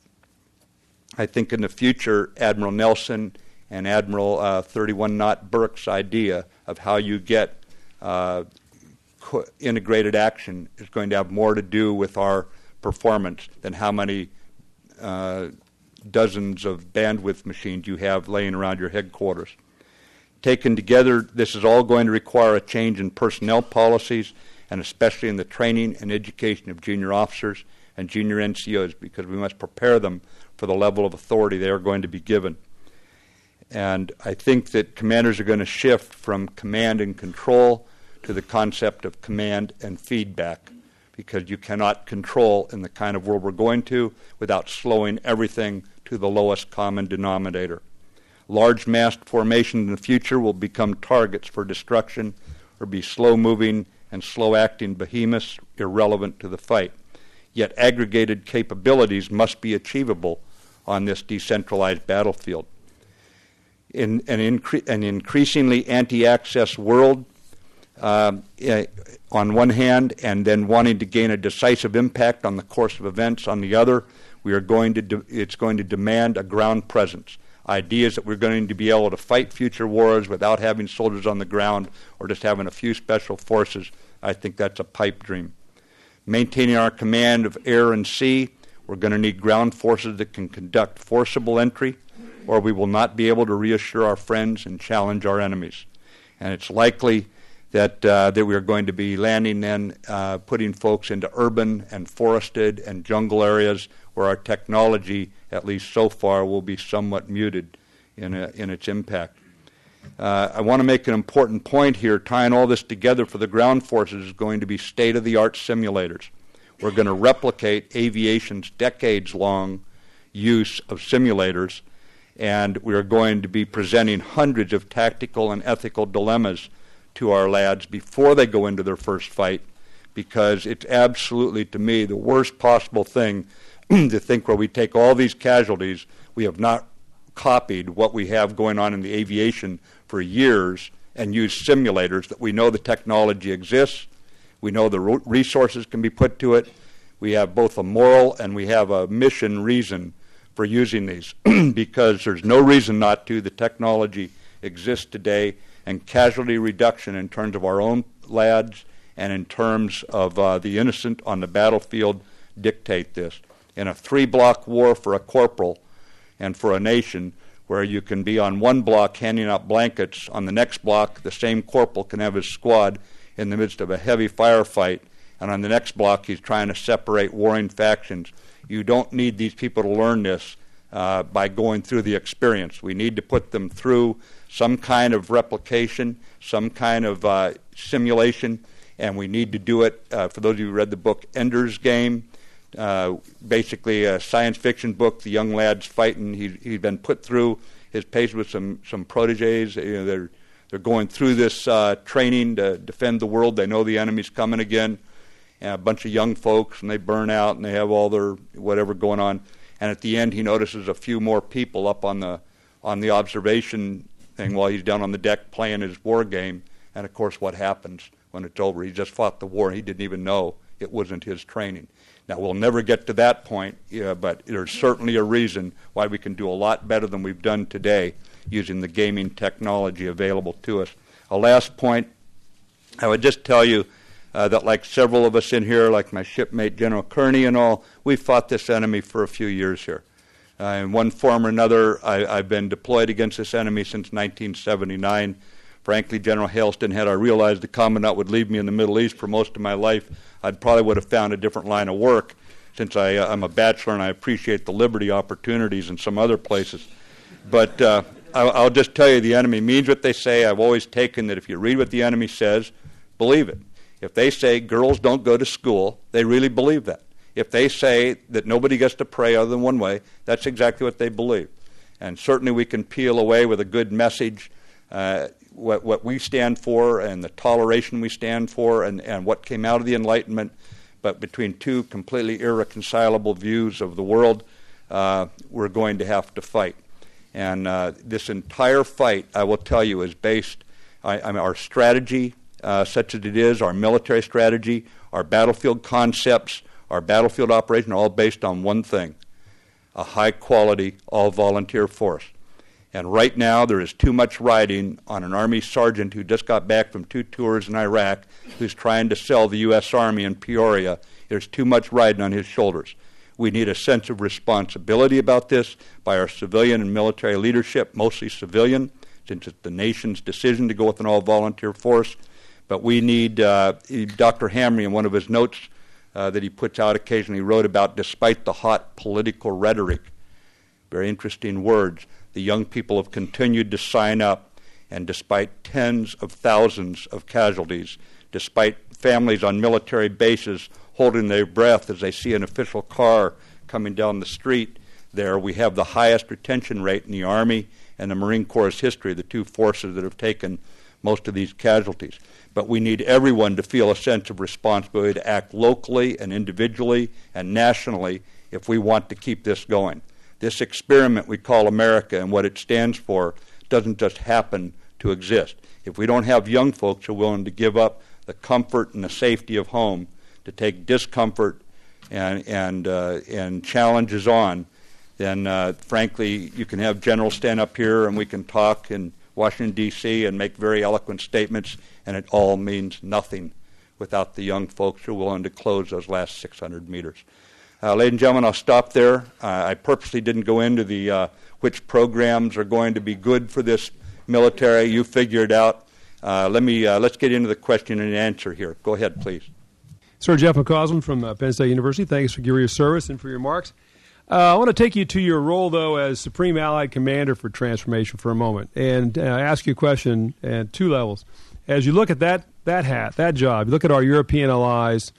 I think in the future, Admiral Nelson and Admiral uh, thirty-one Knott Burke's idea of how you get uh, co- integrated action is going to have more to do with our performance than how many uh, dozens of bandwidth machines you have laying around your headquarters. Taken together, this is all going to require a change in personnel policies, and especially in the training and education of junior officers and junior N C Os, because we must prepare them for the level of authority they are going to be given. And I think that commanders are going to shift from command and control to the concept of command and feedback, because you cannot control in the kind of world we're going to without slowing everything to the lowest common denominator. Large massed formations in the future will become targets for destruction or be slow-moving and slow-acting behemoths irrelevant to the fight. Yet aggregated capabilities must be achievable on this decentralized battlefield. In an, incre- an increasingly anti-access world, uh, on one hand, and then wanting to gain a decisive impact on the course of events on the other, we are going to de- it's going to demand a ground presence. Ideas that we're going to be able to fight future wars without having soldiers on the ground or just having a few special forces, I think that's a pipe dream. Maintaining our command of air and sea, we're going to need ground forces that can conduct forcible entry, or we will not be able to reassure our friends and challenge our enemies. And it's likely that uh, that we are going to be landing then, uh, putting folks into urban and forested and jungle areas where our technology, at least so far, will be somewhat muted in, a, in its impact. Uh, I want to make an important point here. Tying all this together for the ground forces is going to be state-of-the-art simulators. We're going to replicate aviation's decades-long use of simulators, and we are going to be presenting hundreds of tactical and ethical dilemmas to our lads before they go into their first fight, because it's absolutely, to me, the worst possible thing to think where we take all these casualties. We have not copied what we have going on in the aviation for years and used simulators that we know the technology exists. We know the resources can be put to it. We have both a moral and we have a mission reason for using these because there's no reason not to. The technology exists today, and casualty reduction in terms of our own lads and in terms of uh, the innocent on the battlefield dictate this. In a three-block war for a corporal and for a nation, where you can be on one block handing out blankets, on the next block the same corporal can have his squad in the midst of a heavy firefight, and on the next block he's trying to separate warring factions. You don't need these people to learn this uh, by going through the experience. We need to put them through some kind of replication, some kind of uh, simulation, and we need to do it, uh, for those of you who read the book Ender's Game, uh, basically a science fiction book. The young lad's fighting. He, he's been put through his pace with some, some proteges. You know, they're, they're going through this uh, training to defend the world. They know the enemy's coming again. And a bunch of young folks, and they burn out, and they have all their whatever going on. And at the end, he notices a few more people up on the on the observation thing while he's down on the deck playing his war game. And, of course, what happens when it's over? He just fought the war. He didn't even know it wasn't his training. Now, we'll never get to that point, yeah, but there's certainly a reason why we can do a lot better than we've done today using the gaming technology available to us. A last point, I would just tell you uh, that like several of us in here, like my shipmate General Kearney and all, we've fought this enemy for a few years here. Uh, in one form or another, I, I've been deployed against this enemy since nineteen seventy-nine. Frankly, General Hailston, had I realized the Commandant would leave me in the Middle East for most of my life, I probably would have found a different line of work, since I, uh, I'm a bachelor and I appreciate the liberty opportunities in some other places. But uh, I'll, I'll just tell you, the enemy means what they say. I've always taken that if you read what the enemy says, believe it. If they say girls don't go to school, they really believe that. If they say that nobody gets to pray other than one way, that's exactly what they believe. And certainly we can peel away with a good message uh, what, what we stand for and the toleration we stand for and, and what came out of the Enlightenment. But between two completely irreconcilable views of the world, uh, we're going to have to fight. And uh, this entire fight, I will tell you, is based on I mean, our strategy, uh, such as it is, our military strategy, our battlefield concepts, our battlefield operation, are all based on one thing: a high-quality, all-volunteer force. And right now, there is too much riding on an Army sergeant who just got back from two tours in Iraq, who's trying to sell the U S Army in Peoria. There's too much riding on his shoulders. We need a sense of responsibility about this by our civilian and military leadership, mostly civilian, since it's the nation's decision to go with an all-volunteer force. But we need, uh, Doctor Hamre, in one of his notes uh, that he puts out occasionally, wrote about, despite the hot political rhetoric, very interesting words, the young people have continued to sign up, and despite tens of thousands of casualties, despite families on military bases holding their breath as they see an official car coming down the street there, we have the highest retention rate in the Army and the Marine Corps' history, the two forces that have taken most of these casualties. But we need everyone to feel a sense of responsibility to act locally and individually and nationally if we want to keep this going. This experiment we call America and what it stands for doesn't just happen to exist. If we don't have young folks who are willing to give up the comfort and the safety of home to take discomfort and and uh, and challenges on, then uh, frankly you can have generals stand up here and we can talk in Washington, D C and make very eloquent statements, and it all means nothing without the young folks who are willing to close those last six hundred meters. Uh, ladies and gentlemen, I'll stop there. Uh, I purposely didn't go into the uh, which programs are going to be good for this military. You figure it out. Uh, let me uh, let's get into the question and answer here. Go ahead, please. Sir Jeff McCausland from uh, Penn State University. Thanks for your service and for your remarks. Uh, I want to take you to your role, though, as Supreme Allied Commander for Transformation for a moment, and uh, ask you a question at two levels. As you look at that that hat, that job, you look at our European allies.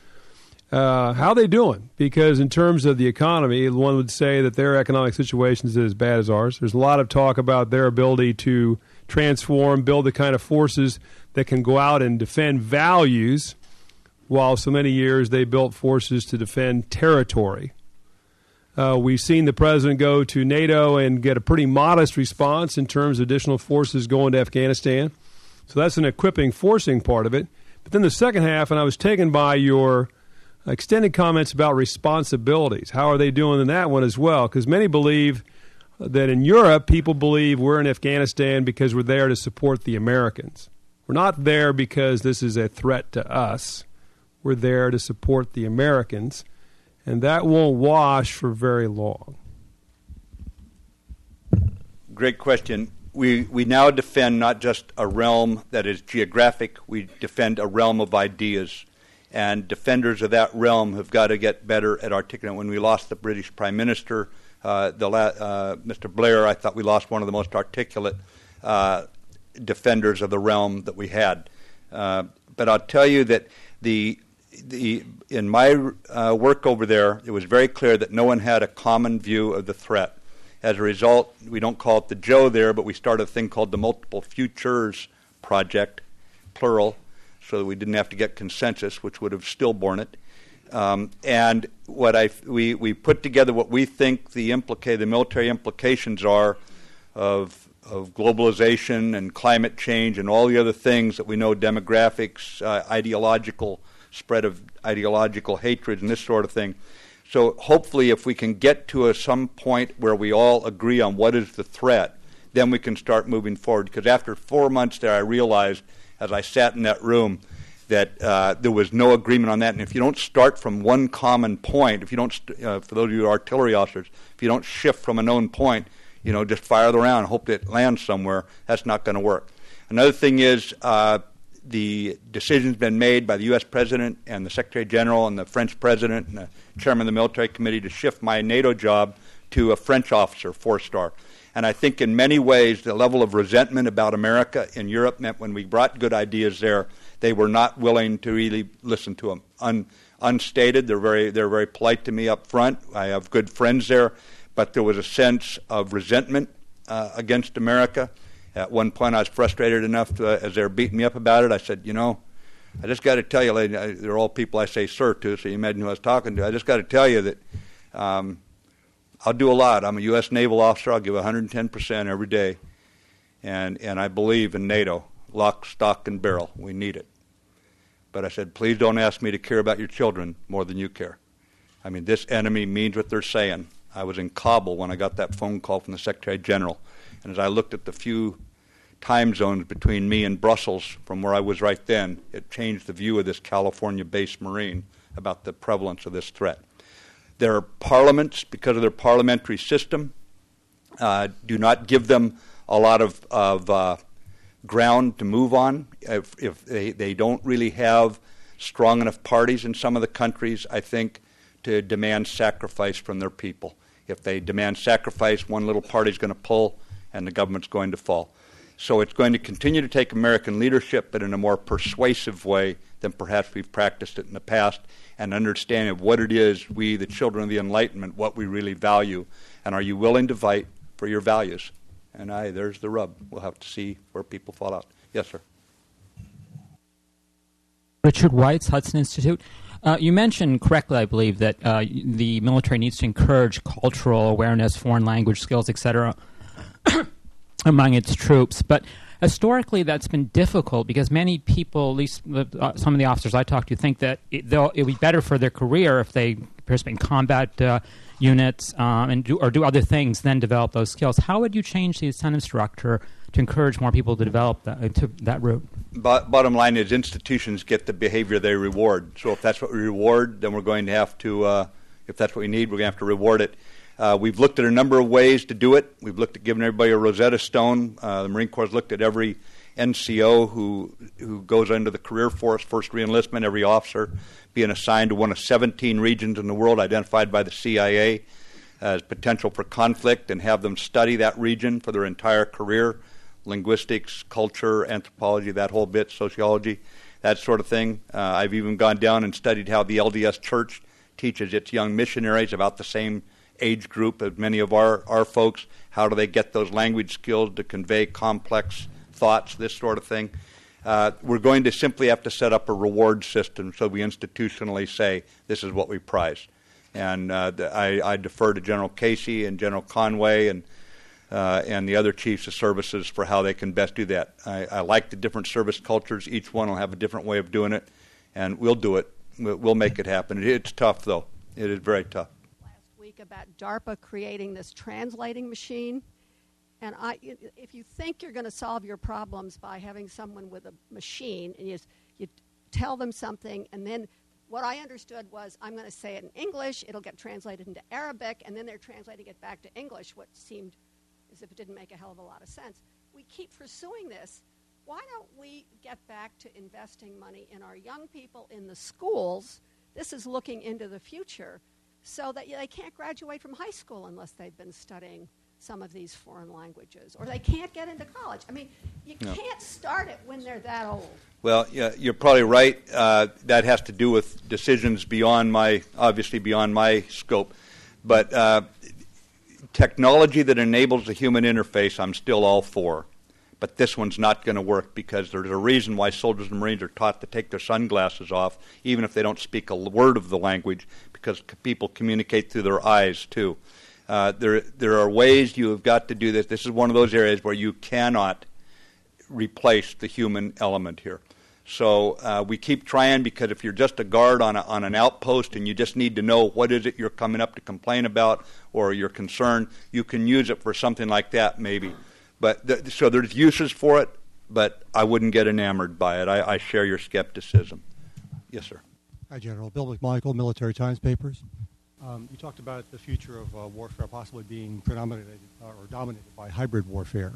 Uh, how are they doing? Because in terms of the economy, one would say that their economic situation is as bad as ours. There's a lot of talk about their ability to transform, build the kind of forces that can go out and defend values, while so many years they built forces to defend territory. Uh, we've seen the president go to NATO and get a pretty modest response in terms of additional forces going to Afghanistan. So that's an equipping, forcing part of it. But then the second half, and I was taken by your extended comments about responsibilities. How are they doing in that one as well? Because many believe that in Europe, people believe we're in Afghanistan because we're there to support the Americans. We're not there because this is a threat to us. We're there to support the Americans, and that won't wash for very long. Great question. We we now defend not just a realm that is geographic, we defend a realm of ideas. And defenders of that realm have got to get better at articulating. When we lost the British Prime Minister, uh, the la- uh, Mister Blair, I thought we lost one of the most articulate uh, defenders of the realm that we had. Uh, but I'll tell you that the the in my uh, work over there, it was very clear that no one had a common view of the threat. As a result, we don't call it the Joe there, but we started a thing called the Multiple Futures Project, plural, so that we didn't have to get consensus, which would have stillborn it. Um, and what I we we put together what we think the implica- the military implications are of of globalization and climate change and all the other things that we know, demographics, uh, ideological spread of ideological hatred and this sort of thing. So hopefully if we can get to a, some point where we all agree on what is the threat, then we can start moving forward. Because after four months there, I realized, as I sat in that room, that uh, there was no agreement on that. And if you don't start from one common point, if you don't, st- uh, for those of you artillery officers, if you don't shift from a known point, you know, just fire the round, hope that it lands somewhere, that's not going to work. Another thing is uh, the decision's been made by the U S President and the Secretary General and the French President and the Chairman of the Military Committee to shift my NATO job to a French officer, four-star. And I think in many ways the level of resentment about America in Europe meant when we brought good ideas there, they were not willing to really listen to them. Un, unstated, they're very, they're very polite to me up front. I have good friends there, but there was a sense of resentment uh, against America. At one point I was frustrated enough to, uh, as they were beating me up about it, I said, you know, I just got to tell you, lady, I, they're all people I say sir to, so you imagine who I was talking to. I just got to tell you that um, I'll do a lot. I'm a U S naval officer. I'll give one hundred ten percent every day. And and I believe in NATO, lock, stock, and barrel. We need it. But I said, please don't ask me to care about your children more than you care. I mean, this enemy means what they're saying. I was in Kabul when I got that phone call from the Secretary General. And as I looked at the few time zones between me and Brussels from where I was right then, it changed the view of this California-based Marine about the prevalence of this threat. Their parliaments, because of their parliamentary system, uh, do not give them a lot of, of uh, ground to move on. If, if they, they don't really have strong enough parties in some of the countries, I think, to demand sacrifice from their people. If they demand sacrifice, one little party is going to pull and the government's going to fall. So it's going to continue to take American leadership, but in a more persuasive way than perhaps we've practiced it in the past, and understanding what it is, we, the children of the Enlightenment, what we really value. And are you willing to fight for your values? And I, there's the rub. We'll have to see where people fall out. Yes, sir. Richard Weitz, Hudson Institute. Uh, you mentioned correctly, I believe, that uh, the military needs to encourage cultural awareness, foreign language skills, et cetera, among its troops. But historically, that's been difficult because many people, at least uh, some of the officers I talked to, think that it, they'll, it would be better for their career if they participate in combat uh, units um, and do, or do other things than develop those skills. How would you change the incentive structure to encourage more people to develop that, uh, to that route? Bo- bottom line is institutions get the behavior they reward. So if that's what we reward, then we're going to have to, uh, if that's what we need, we're going to have to reward it. Uh, we've looked at a number of ways to do it. We've looked at giving everybody a Rosetta Stone. Uh, the Marine Corps has looked at every N C O who who goes into the career force, first reenlistment, every officer being assigned to one of seventeen regions in the world identified by the C I A as potential for conflict, and have them study that region for their entire career, linguistics, culture, anthropology, that whole bit, sociology, that sort of thing. Uh, I've even gone down and studied how the L D S Church teaches its young missionaries about the same age group as many of our, our folks. How do they get those language skills to convey complex thoughts, this sort of thing. Uh, we're going to simply have to set up a reward system so we institutionally say this is what we prize. And uh, the, I, I defer to General Casey and General Conway and uh, and the other chiefs of services for how they can best do that. I, I like the different service cultures. Each one will have a different way of doing it, and we'll do it. We'll, we'll make it happen. It, it's tough, though. It is very tough. Last week about DARPA creating this translating machine. And I, if you think you're going to solve your problems by having someone with a machine, and you, you tell them something, and then what I understood was I'm going to say it in English, it'll get translated into Arabic, and then they're translating it back to English, what seemed as if it didn't make a hell of a lot of sense. We keep pursuing this. Why don't we get back to investing money in our young people in the schools? This is looking into the future, so that they can't graduate from high school unless they've been studying some of these foreign languages, or they can't get into college. I mean, you no. can't start it when they're that old. Well, yeah, you're probably right. Uh, that has to do with decisions beyond my, obviously beyond my scope. But uh, technology that enables the human interface, I'm still all for. But this one's not going to work because there's a reason why soldiers and Marines are taught to take their sunglasses off, even if they don't speak a word of the language, because c- people communicate through their eyes, too. Uh, there, there are ways you have got to do this. This is one of those areas where you cannot replace the human element here. So uh, we keep trying, because if you're just a guard on a, on an outpost and you just need to know what is it you're coming up to complain about or you're concerned, you can use it for something like that maybe. But th- so there's uses for it, but I wouldn't get enamored by it. I, I share your skepticism. Yes, sir. Hi, General. Bill McMichael, Military Times Papers. Um, you talked about the future of uh, warfare possibly being predominated uh, or dominated by hybrid warfare.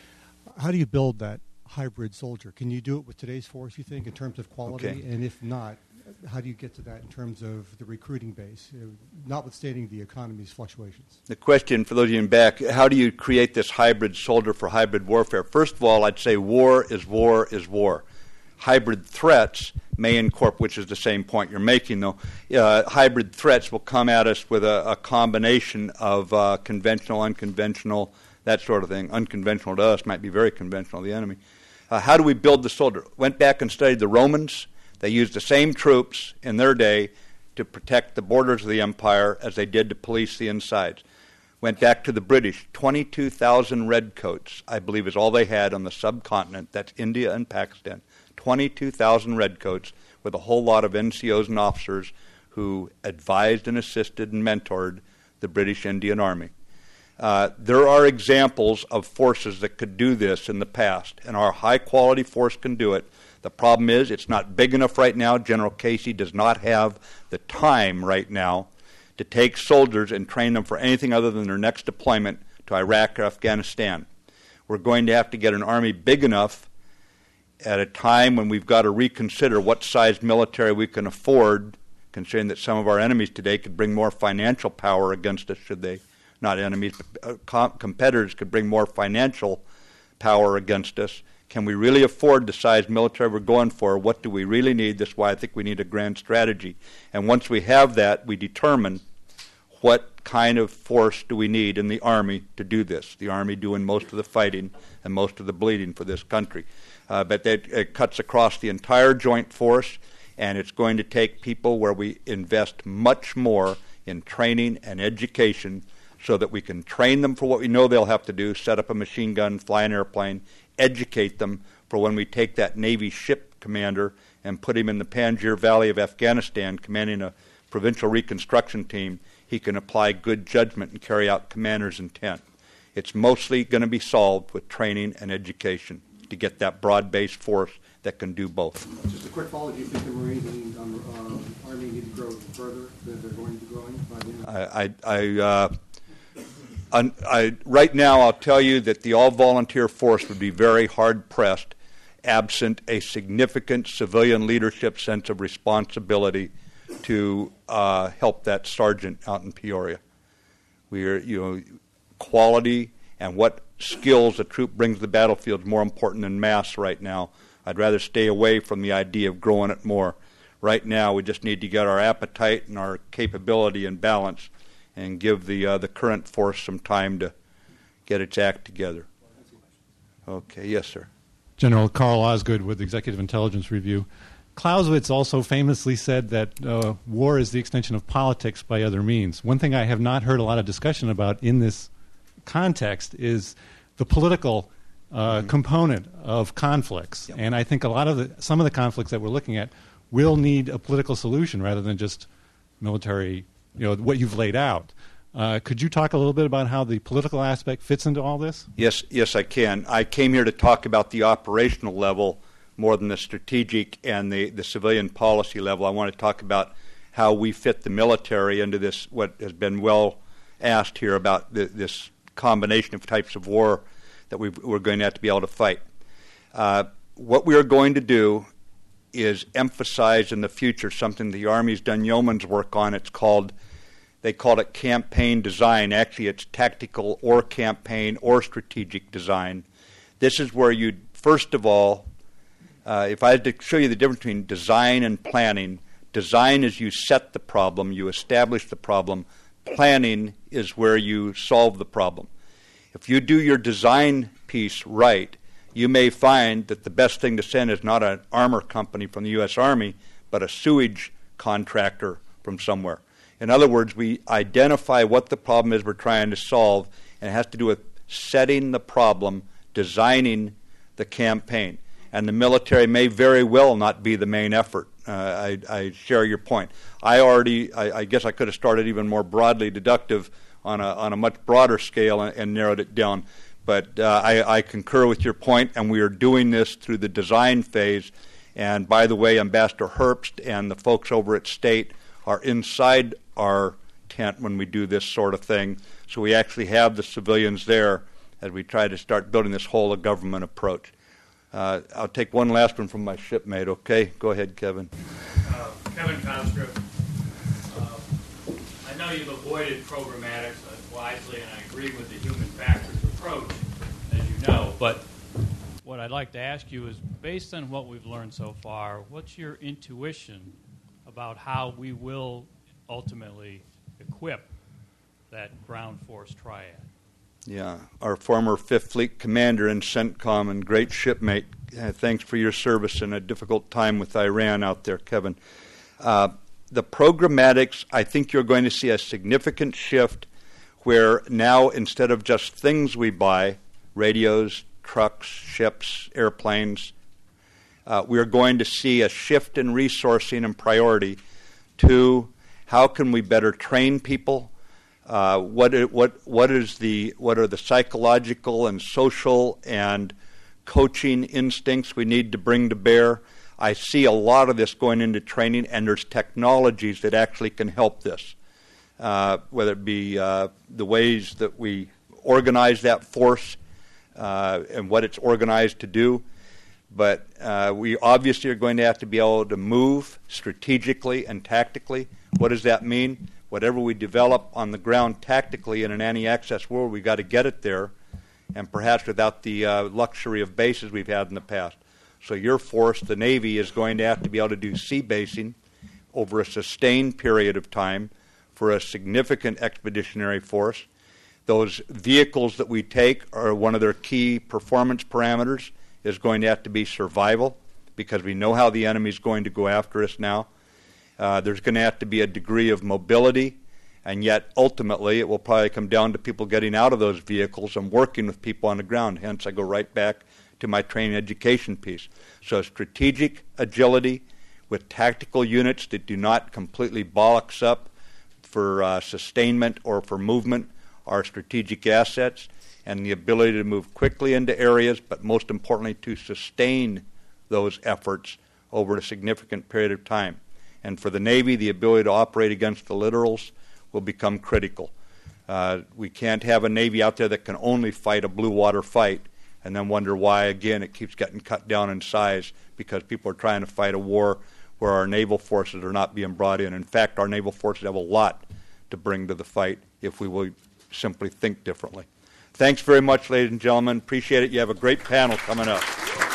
How do you build that hybrid soldier? Can you do it with today's force, you think, in terms of quality? Okay. And if not, how do you get to that in terms of the recruiting base, uh, notwithstanding the economy's fluctuations? The question, for those of you in back, how do you create this hybrid soldier for hybrid warfare? First of all, I'd say war is war is war. Hybrid threats may incorporate, which is the same point you're making, though. Uh, hybrid threats will come at us with a, a combination of uh, conventional, unconventional, that sort of thing. Unconventional to us might be very conventional to the enemy. Uh, how do we build the soldier? Went back and studied the Romans. They used the same troops in their day to protect the borders of the empire as they did to police the insides. Went back to the British. twenty-two thousand redcoats, I believe, is all they had on the subcontinent. That's India and Pakistan. twenty-two thousand redcoats with a whole lot of N C Os and officers who advised and assisted and mentored the British Indian Army. Uh, there are examples of forces that could do this in the past, and our high-quality force can do it. The problem is it's not big enough right now. General Casey does not have the time right now to take soldiers and train them for anything other than their next deployment to Iraq or Afghanistan. We're going to have to get an army big enough at a time when we've got to reconsider what size military we can afford, considering that some of our enemies today could bring more financial power against us, should they, not enemies, but uh, com- competitors could bring more financial power against us. Can we really afford the size military we're going for? What do we really need? That's why I think we need a grand strategy. And once we have that, we determine what kind of force do we need in the Army to do this, the Army doing most of the fighting and most of the bleeding for this country. Uh, but that it cuts across the entire joint force, and it's going to take people where we invest much more in training and education so that we can train them for what we know they'll have to do, set up a machine gun, fly an airplane, educate them for when we take that Navy ship commander and put him in the Panjshir Valley of Afghanistan commanding a provincial reconstruction team, he can apply good judgment and carry out commander's intent. It's mostly going to be solved with training and education to get that broad-based force that can do both. Just a quick follow. Do you think the Marines and um, uh, Army need to grow further than they're going to be growing? By the end? I, I, I, uh, I, I, right now, I'll tell you that the all-volunteer force would be very hard-pressed absent a significant civilian leadership sense of responsibility to uh, help that sergeant out in Peoria. We are, you know, quality and what skills a troop brings to the battlefield is more important than mass right now. I'd rather stay away from the idea of growing it more. Right now, we just need to get our appetite and our capability in balance and give the uh, the current force some time to get its act together. Okay, yes, sir. General Carl Osgood with Executive Intelligence Review. Clausewitz also famously said that uh, war is the extension of politics by other means. One thing I have not heard a lot of discussion about in this context is the political uh, mm-hmm. component of conflicts. Yep. And I think a lot of the, some of the conflicts that we're looking at will need a political solution rather than just military, you know, what you've laid out. Uh, could you talk a little bit about how the political aspect fits into all this? Yes, yes, I can. I came here to talk about the operational level more than the strategic and the, the civilian policy level. I want to talk about how we fit the military into this, what has been well asked here about the, this combination of types of war that we've, we're going to have to be able to fight. Uh, what we are going to do is emphasize in the future something the Army's done yeoman's work on. It's called, they called it campaign design. Actually, it's tactical or campaign or strategic design. This is where you, first of all, uh, if I had to show you the difference between design and planning, design is you set the problem, you establish the problem. Planning is where you solve the problem. If you do your design piece right, you may find that the best thing to send is not an armor company from the U S Army, but a sewage contractor from somewhere. In other words, we identify what the problem is we're trying to solve, and it has to do with setting the problem, designing the campaign. And the military may very well not be the main effort. Uh, I, I share your point. I already, I, I guess I could have started even more broadly deductive on a, on a much broader scale and, and narrowed it down. But uh, I, I concur with your point, and we are doing this through the design phase. And by the way, Ambassador Herbst and the folks over at State are inside our tent when we do this sort of thing. So we actually have the civilians there as we try to start building this whole of government approach. Uh, I'll take one last one from my shipmate, okay? Go ahead, Kevin. Uh, Kevin Conscript. Uh, I know you've avoided programmatics wisely, and I agree with the human factors approach, as you know. But what I'd like to ask you is, based on what we've learned so far, what's your intuition about how we will ultimately equip that ground force triad? Yeah, our former Fifth Fleet commander in CENTCOM and great shipmate, uh, thanks for your service in a difficult time with Iran out there, Kevin. Uh, the programmatics, I think you're going to see a significant shift where now instead of just things we buy, radios, trucks, ships, airplanes, uh, we are going to see a shift in resourcing and priority to how can we better train people. Uh, what what what is the what are the psychological and social and coaching instincts we need to bring to bear? I see a lot of this going into training, and there's technologies that actually can help this. Uh, whether it be uh, the ways that we organize that force uh, and what it's organized to do, but uh, we obviously are going to have to be able to move strategically and tactically. What does that mean? Whatever we develop on the ground tactically in an anti-access world, we've got to get it there, and perhaps without the uh, luxury of bases we've had in the past. So your force, the Navy, is going to have to be able to do sea basing over a sustained period of time for a significant expeditionary force. Those vehicles that we take are one of their key performance parameters is going to have to be survival, because we know how the enemy is going to go after us now. Uh, there's going to have to be a degree of mobility, and yet ultimately it will probably come down to people getting out of those vehicles and working with people on the ground. Hence, I go right back to my training education piece. So strategic agility with tactical units that do not completely bollocks up for uh, sustainment or for movement are strategic assets, and the ability to move quickly into areas, but most importantly to sustain those efforts over a significant period of time. And for the Navy, the ability to operate against the littorals will become critical. Uh, we can't have a Navy out there that can only fight a blue water fight and then wonder why, again, it keeps getting cut down in size because people are trying to fight a war where our naval forces are not being brought in. In fact, our naval forces have a lot to bring to the fight if we will simply think differently. Thanks very much, ladies and gentlemen. Appreciate it. You have a great panel coming up.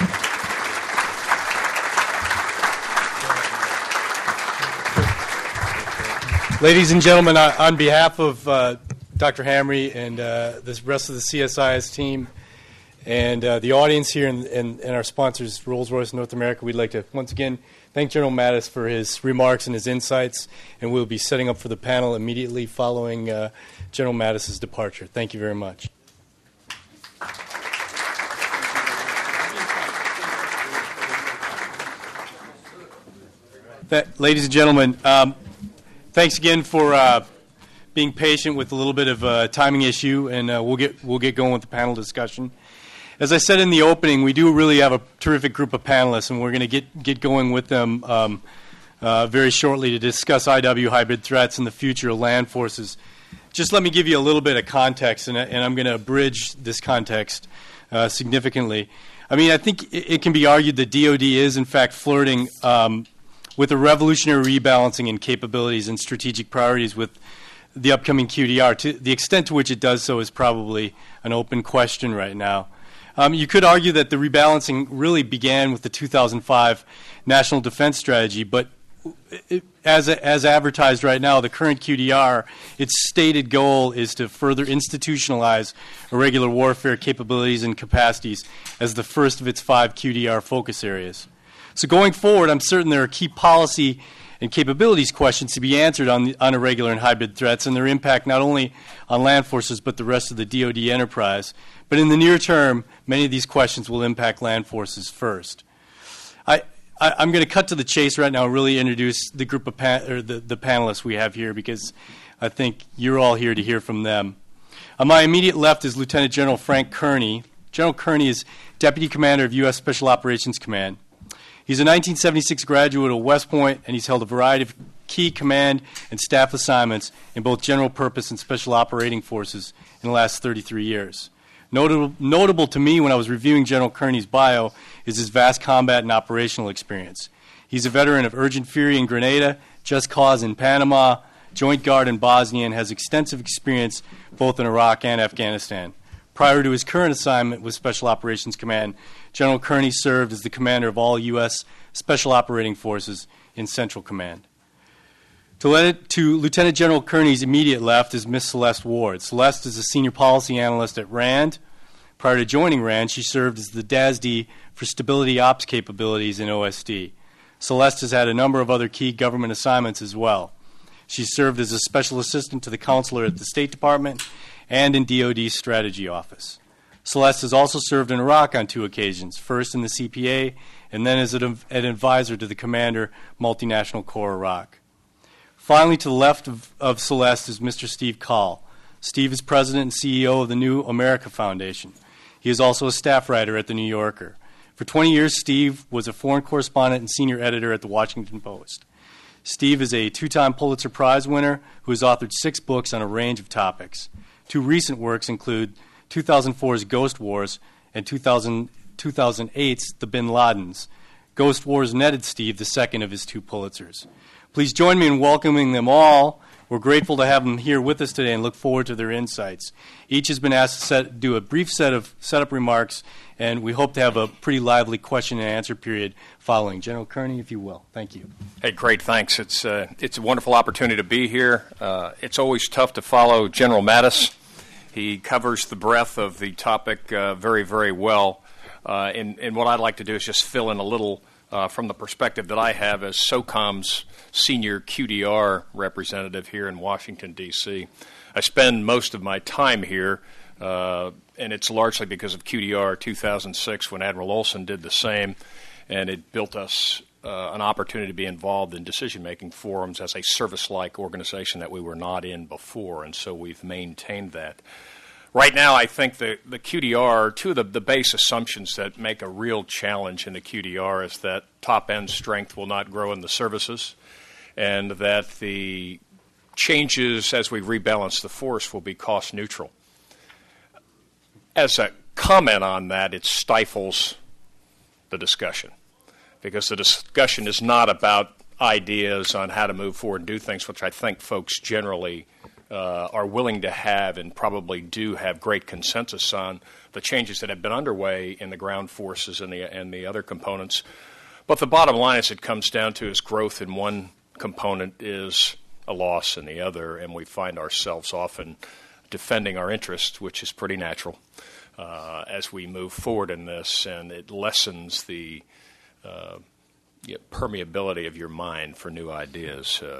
Ladies and gentlemen, on behalf of uh, Doctor Hamre and uh, the rest of the C S I S team And uh, the audience here and, and, and our sponsors, Rolls-Royce North America, we'd like to once again thank General Mattis for his remarks and his insights, and we'll be setting up for the panel immediately following uh, General Mattis's departure. Thank you very much. That, ladies and gentlemen, um, thanks again for uh, being patient with a little bit of a timing issue, and uh, we'll get we'll get going with the panel discussion. As I said in the opening, we do really have a terrific group of panelists, and we're going to get get going with them um, uh, very shortly to discuss I W hybrid threats and the future of land forces. Just let me give you a little bit of context, and, and I'm going to abridge this context uh, significantly. I mean, I think it, it can be argued that D O D is, in fact, flirting um, with a revolutionary rebalancing in capabilities and strategic priorities with the upcoming Q D R. To the extent to which it does so is probably an open question right now. Um, you could argue that the rebalancing really began with the two thousand five National Defense Strategy, but it, as, as advertised right now, the current Q D R, its stated goal is to further institutionalize irregular warfare capabilities and capacities as the first of its five Q D R focus areas. So going forward, I'm certain there are key policy and capabilities questions to be answered on, the, on irregular and hybrid threats and their impact not only on land forces but the rest of the D O D enterprise. But in the near term, many of these questions will impact land forces first. I, I, I'm going to cut to the chase right now and really introduce the group of pa- or the, the panelists we have here because I think you're all here to hear from them. On my immediate left is Lieutenant General Frank Kearney. General Kearney is Deputy Commander of U S Special Operations Command. He's a nineteen seventy-six graduate of West Point, and he's held a variety of key command and staff assignments in both general purpose and special operating forces in the last thirty-three years. Notable, notable to me when I was reviewing General Kearney's bio is his vast combat and operational experience. He's a veteran of Urgent Fury in Grenada, Just Cause in Panama, Joint Guard in Bosnia, and has extensive experience both in Iraq and Afghanistan. Prior to his current assignment with Special Operations Command, General Kearney served as the commander of all U S Special Operating Forces in Central Command. To, let it, to Lieutenant General Kearney's immediate left is Miss Celeste Ward. Celeste is a senior policy analyst at RAND. Prior to joining RAND, she served as the D A S D for Stability Ops Capabilities in O S D. Celeste has had a number of other key government assignments as well. She served as a special assistant to the counselor at the State Department and in D O D's Strategy Office. Celeste has also served in Iraq on two occasions, first in the C P A and then as an advisor to the Commander, Multinational Corps Iraq. Finally, to the left of, of Celeste is Mister Steve Call. Steve is president and C E O of the New America Foundation. He is also a staff writer at The New Yorker. For twenty years, Steve was a foreign correspondent and senior editor at The Washington Post. Steve is a two-time Pulitzer Prize winner who has authored six books on a range of topics. Two recent works include two thousand four's Ghost Wars and two thousand, two thousand eight's The Bin Ladens. Ghost Wars netted Steve the second of his two Pulitzers. Please join me in welcoming them all. We're grateful to have them here with us today and look forward to their insights. Each has been asked to set, do a brief set of setup remarks, and we hope to have a pretty lively question and answer period following. General Kearney, if you will. Thank you. Hey, great, thanks. It's, uh, it's a wonderful opportunity to be here. Uh, it's always tough to follow General Mattis. He covers the breadth of the topic uh, very, very well. Uh, and, and what I'd like to do is just fill in a little uh, from the perspective that I have as SOCOM's senior Q D R representative here in Washington, D C I spend most of my time here, uh, and it's largely because of Q D R two thousand six when Admiral Olson did the same, and it built us uh, an opportunity to be involved in decision-making forums as a service-like organization that we were not in before, and so we've maintained that. Right now, I think the, the Q D R, two of the, the base assumptions that make a real challenge in the Q D R is that top-end strength will not grow in the services, and that the changes as we rebalance the force will be cost neutral. As a comment on that, it stifles the discussion, because the discussion is not about ideas on how to move forward and do things, which I think folks generally uh, are willing to have and probably do have great consensus on the changes that have been underway in the ground forces and the, and the other components. But the bottom line, as it comes down to, is growth in one component is a loss in the other, and we find ourselves often defending our interests, which is pretty natural. uh, as we move forward in this, and it lessens the uh, yeah, permeability of your mind for new ideas. Uh,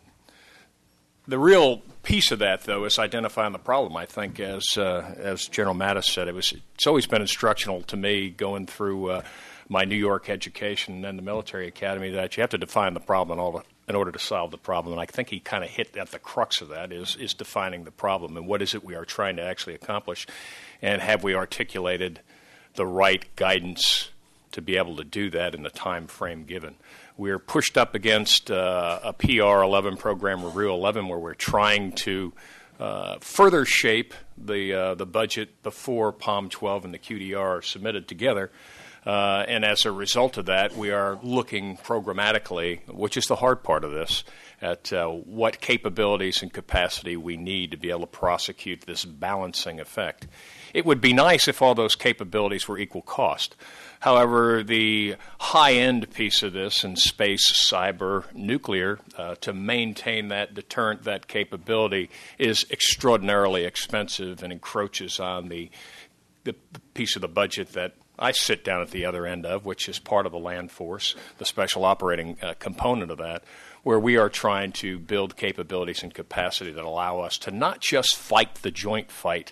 the real piece of that, though, is identifying the problem. I think, as uh, as General Mattis said, it was it's always been instructional to me going through uh, my New York education and the military academy that you have to define the problem in, all, in order to solve the problem. And I think he kind of hit at the crux of that is is defining the problem and what is it we are trying to actually accomplish, and have we articulated the right guidance to be able to do that in the time frame given. We're pushed up against uh, a P R eleven program, Review eleven, where we're trying to uh, further shape the uh, the budget before POM twelve and the Q D R are submitted together. Uh, and as a result of that, we are looking programmatically, which is the hard part of this, at uh, what capabilities and capacity we need to be able to prosecute this balancing effect. It would be nice if all those capabilities were equal cost. However, the high-end piece of this in space, cyber, nuclear, uh, to maintain that deterrent, that capability, is extraordinarily expensive and encroaches on the, the piece of the budget that I sit down at the other end of, which is part of the land force, the special operating uh, component of that, where we are trying to build capabilities and capacity that allow us to not just fight the joint fight,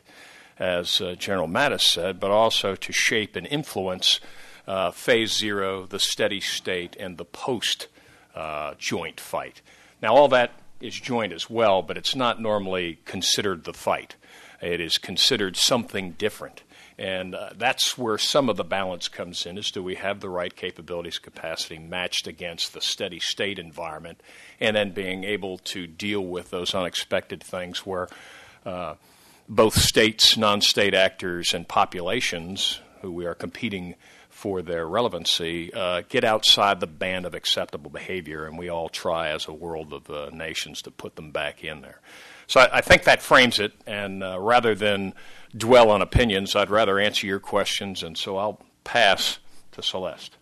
as uh, General Mattis said, but also to shape and influence uh, phase zero, the steady state, and the post uh, joint fight. Now, all that is joint as well, but it's not normally considered the fight. It is considered something different. And uh, that's where some of the balance comes in, is do we have the right capabilities, capacity matched against the steady state environment, and then being able to deal with those unexpected things where uh, both states, non-state actors, and populations who we are competing for their relevancy uh, get outside the band of acceptable behavior, and we all try as a world of uh, nations to put them back in there. So I, I think that frames it, and uh, rather than dwell on opinions, I'd rather answer your questions, and so I'll pass to Celeste.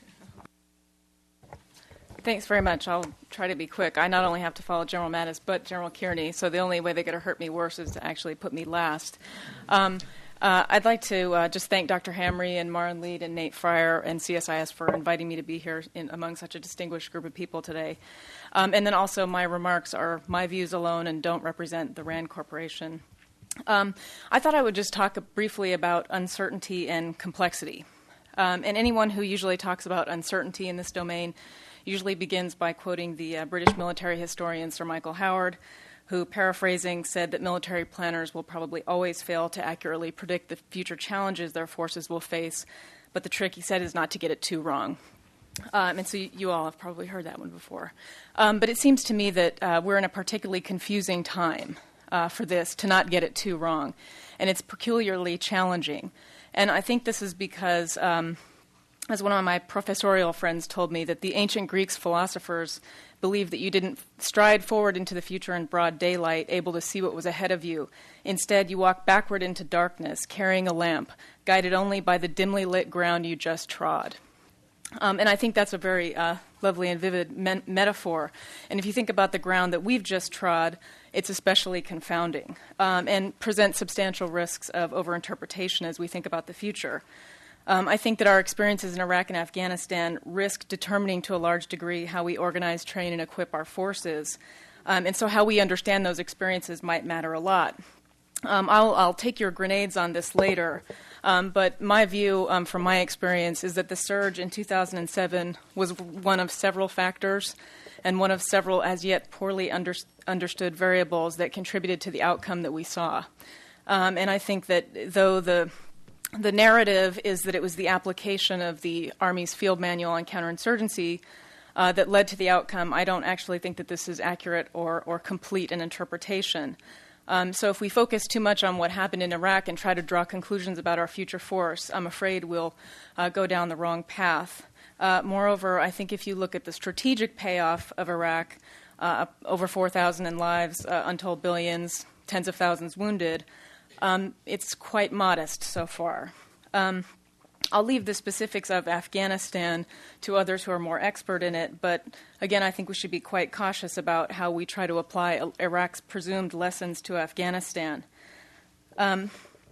Thanks very much. I'll try to be quick. I not only have to follow General Mattis, but General Kearney, so the only way they're going to hurt me worse is to actually put me last. Um, uh, I'd like to uh, just thank Doctor Hamre and Maren Lead and Nate Fryer and C S I S for inviting me to be here in, among such a distinguished group of people today. Um, and then also my remarks are my views alone and don't represent the RAND Corporation. Um, I thought I would just talk briefly about uncertainty and complexity. Um, and anyone who usually talks about uncertainty in this domain usually begins by quoting the uh, British military historian Sir Michael Howard, who, paraphrasing, said that military planners will probably always fail to accurately predict the future challenges their forces will face, but the trick, he said, is not to get it too wrong. Um, and so you, you all have probably heard that one before. Um, but it seems to me that uh, we're in a particularly confusing time uh, for this, to not get it too wrong. And it's peculiarly challenging. And I think this is because, um, as one of my professorial friends told me, that the ancient Greeks philosophers believed that you didn't stride forward into the future in broad daylight, able to see what was ahead of you. Instead, you walked backward into darkness, carrying a lamp, guided only by the dimly lit ground you just trod. Um, and I think that's a very uh, lovely and vivid me- metaphor. And if you think about the ground that we've just trod, it's especially confounding um, and presents substantial risks of overinterpretation as we think about the future. Um, I think that our experiences in Iraq and Afghanistan risk determining to a large degree how we organize, train, and equip our forces. Um, and so how we understand those experiences might matter a lot. Um, I'll, I'll take your grenades on this later, um, but my view um, from my experience is that the surge in two thousand seven was one of several factors and one of several as yet poorly under, understood variables that contributed to the outcome that we saw. Um, and I think that though the the narrative is that it was the application of the Army's field manual on counterinsurgency uh, that led to the outcome, I don't actually think that this is accurate or, or complete an interpretation. Um, so if we focus too much on what happened in Iraq and try to draw conclusions about our future force, I'm afraid we'll uh, go down the wrong path. Uh, moreover, I think if you look at the strategic payoff of Iraq, uh, over four thousand lives, uh, untold billions, tens of thousands wounded, um, it's quite modest so far. Um, I'll leave the specifics of Afghanistan to others who are more expert in it, but again, I think we should be quite cautious about how we try to apply Iraq's presumed lessons to Afghanistan. Um,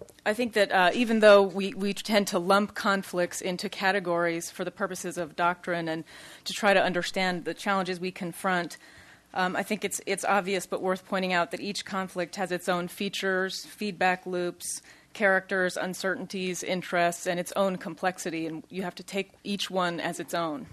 I think that uh, even though we, we tend to lump conflicts into categories for the purposes of doctrine and to try to understand the challenges we confront, um, I think it's it's obvious but worth pointing out that each conflict has its own features, feedback loops, characters, uncertainties, interests, and its own complexity, and you have to take each one as its own.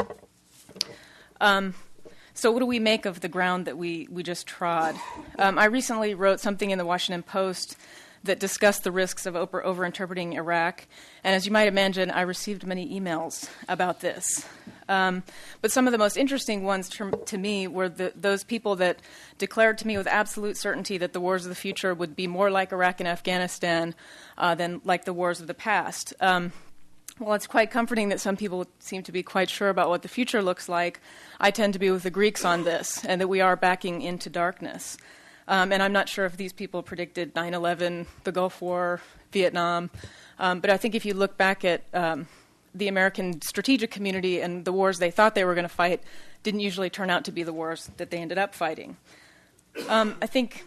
Um, so what do we make of the ground that we, we just trod? Um, I recently wrote something in the Washington Post that discussed the risks of over- overinterpreting Iraq. And as you might imagine, I received many emails about this. Um, but some of the most interesting ones to, to me were the, those people that declared to me with absolute certainty that the wars of the future would be more like Iraq and Afghanistan uh, than like the wars of the past. Um, Well, it's quite comforting that some people seem to be quite sure about what the future looks like. I tend to be with the Greeks on this, and that we are backing into darkness. Um, and I'm not sure if these people predicted nine eleven, the Gulf War, Vietnam. Um, but I think if you look back at um, the American strategic community and the wars they thought they were going to fight, didn't usually turn out to be the wars that they ended up fighting. Um, I think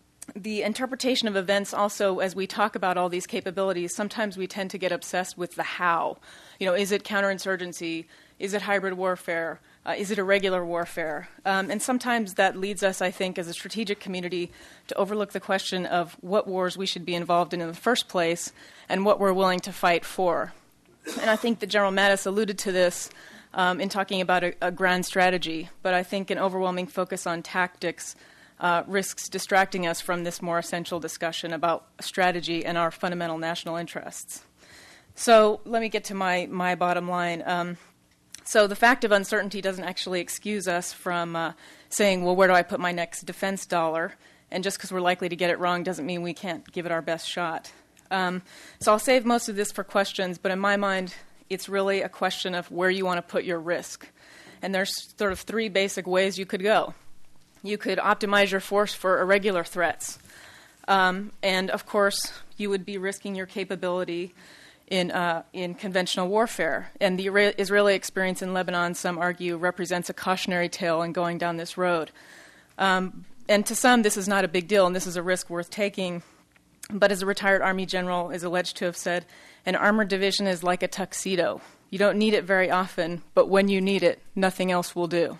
the interpretation of events also, as we talk about all these capabilities, sometimes we tend to get obsessed with the how. You know, is it counterinsurgency? Is it hybrid warfare? Uh, is it irregular warfare? Um, and sometimes that leads us, I think, as a strategic community to overlook the question of what wars we should be involved in in the first place and what we're willing to fight for. And I think that General Mattis alluded to this um, in talking about a, a grand strategy, but I think an overwhelming focus on tactics Uh, risks distracting us from this more essential discussion about strategy and our fundamental national interests. So let me get to my, my bottom line. Um, so the fact of uncertainty doesn't actually excuse us from uh, saying, well, where do I put my next defense dollar? And just because we're likely to get it wrong doesn't mean we can't give it our best shot. Um, so I'll save most of this for questions, but in my mind, it's really a question of where you want to put your risk. And there's sort of three basic ways you could go. You could optimize your force for irregular threats. Um, and, of course, you would be risking your capability in uh, in conventional warfare. And the Ira- Israeli experience in Lebanon, some argue, represents a cautionary tale in going down this road. Um, and to some, this is not a big deal, and this is a risk worth taking. But as a retired Army general is alleged to have said, an armored division is like a tuxedo. You don't need it very often, but when you need it, nothing else will do.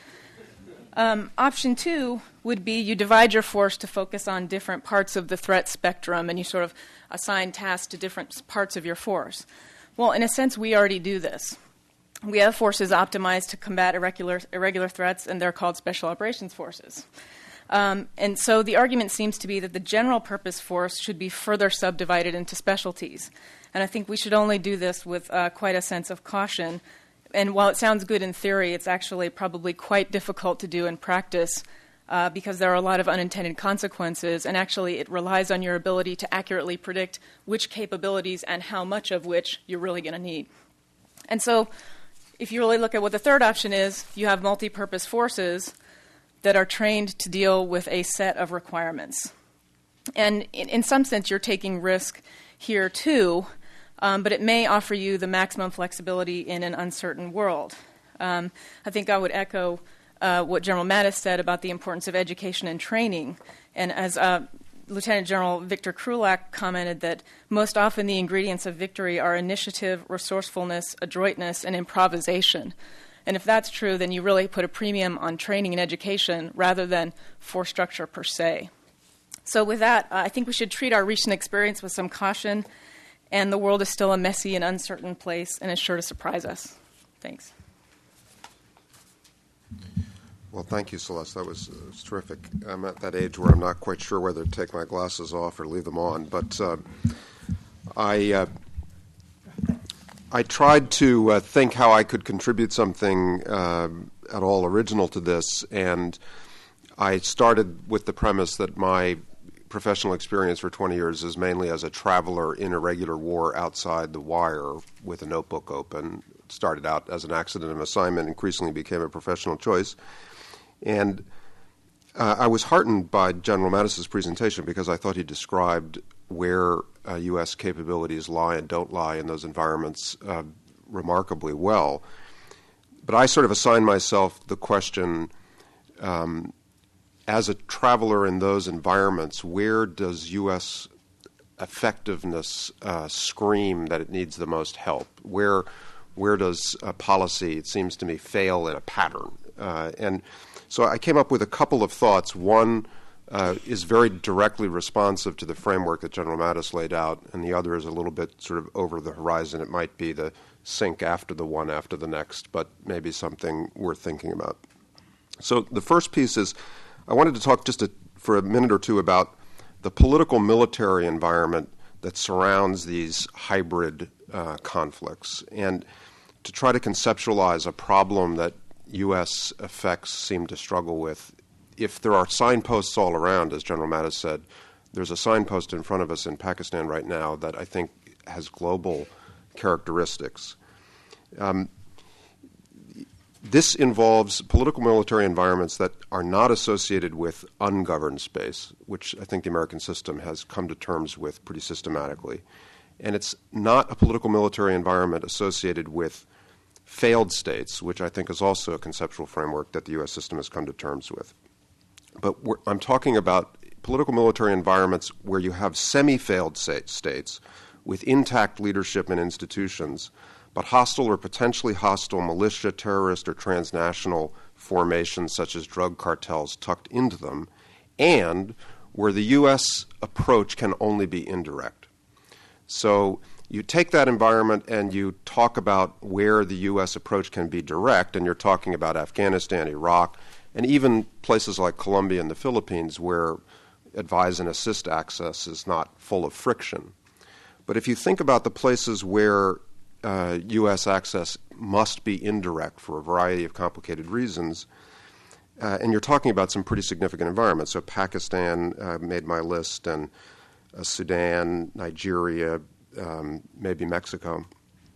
Um, option two would be you divide your force to focus on different parts of the threat spectrum, and you sort of assign tasks to different parts of your force. Well, in a sense, we already do this. We have forces optimized to combat irregular, irregular threats, and they're called Special Operations Forces. Um, and so the argument seems to be that the general purpose force should be further subdivided into specialties. And I think we should only do this with uh, quite a sense of caution. And while it sounds good in theory, it's actually probably quite difficult to do in practice uh, because there are a lot of unintended consequences, and actually it relies on your ability to accurately predict which capabilities and how much of which you're really going to need. And so if you really look at what the third option is, you have multi-purpose forces that are trained to deal with a set of requirements. And in, in some sense, you're taking risk here too, Um, but it may offer you the maximum flexibility in an uncertain world. Um, I think I would echo uh, what General Mattis said about the importance of education and training. And as uh, Lieutenant General Victor Krulak commented, that most often the ingredients of victory are initiative, resourcefulness, adroitness, and improvisation. And if that's true, then you really put a premium on training and education rather than force structure per se. So with that, uh, I think we should treat our recent experience with some caution. And the world is still a messy and uncertain place, and it's sure to surprise us. Thanks. Well, thank you, Celeste. That was, uh, was terrific. I'm at that age where I'm not quite sure whether to take my glasses off or leave them on. But uh, I, uh, I tried to uh, think how I could contribute something uh, at all original to this, and I started with the premise that my professional experience for twenty years is mainly as a traveler in irregular war outside the wire with a notebook open. It started out as an accident of assignment, increasingly became a professional choice. And uh, I was heartened by General Mattis's presentation because I thought he described where uh, U S capabilities lie and don't lie in those environments uh, remarkably well. But I sort of assigned myself the question, um, as a traveler in those environments, where does U S effectiveness uh, scream that it needs the most help? Where where does uh, policy, it seems to me, fail in a pattern? Uh, and so I came up with a couple of thoughts. One uh, is very directly responsive to the framework that General Mattis laid out, and the other is a little bit sort of over the horizon. It might be the sink after the one after the next, but maybe something worth thinking about. So the first piece is I wanted to talk just a, for a minute or two about the political military environment that surrounds these hybrid uh, conflicts, and to try to conceptualize a problem that U S effects seem to struggle with. If there are signposts all around, as General Mattis said, there's a signpost in front of us in Pakistan right now that I think has global characteristics. Um, this involves political military environments that are not associated with ungoverned space, which I think the American system has come to terms with pretty systematically. And it's not a political military environment associated with failed states, which I think is also a conceptual framework that the U S system has come to terms with. But we're, I'm talking about political military environments where you have semi-failed states with intact leadership and institutions, but hostile or potentially hostile militia, terrorist, or transnational formations such as drug cartels tucked into them, and where the U S approach can only be indirect. So you take that environment and you talk about where the U S approach can be direct, and you're talking about Afghanistan, Iraq, and even places like Colombia and the Philippines where advise and assist access is not full of friction. But if you think about the places where uh, U S access must be indirect for a variety of complicated reasons, uh, and you're talking about some pretty significant environments. So Pakistan uh, made my list, and uh, Sudan, Nigeria, um, maybe Mexico.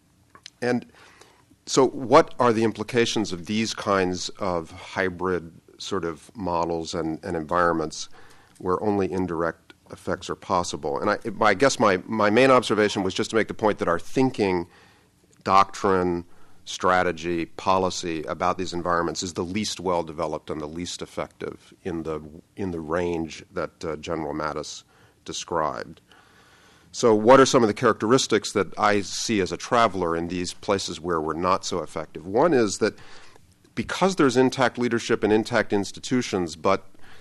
And so what are the implications of these kinds of hybrid sort of models and, and environments where only indirect effects are possible? And I, I guess my, my main observation was just to make the point that our thinking, doctrine, strategy, policy about these environments is the least well developed and the least effective in the in the range that uh, General Mattis described. So what are some of the characteristics that I see as a traveler in these places where we're not so effective? One is that because there's intact leadership and intact institutions, but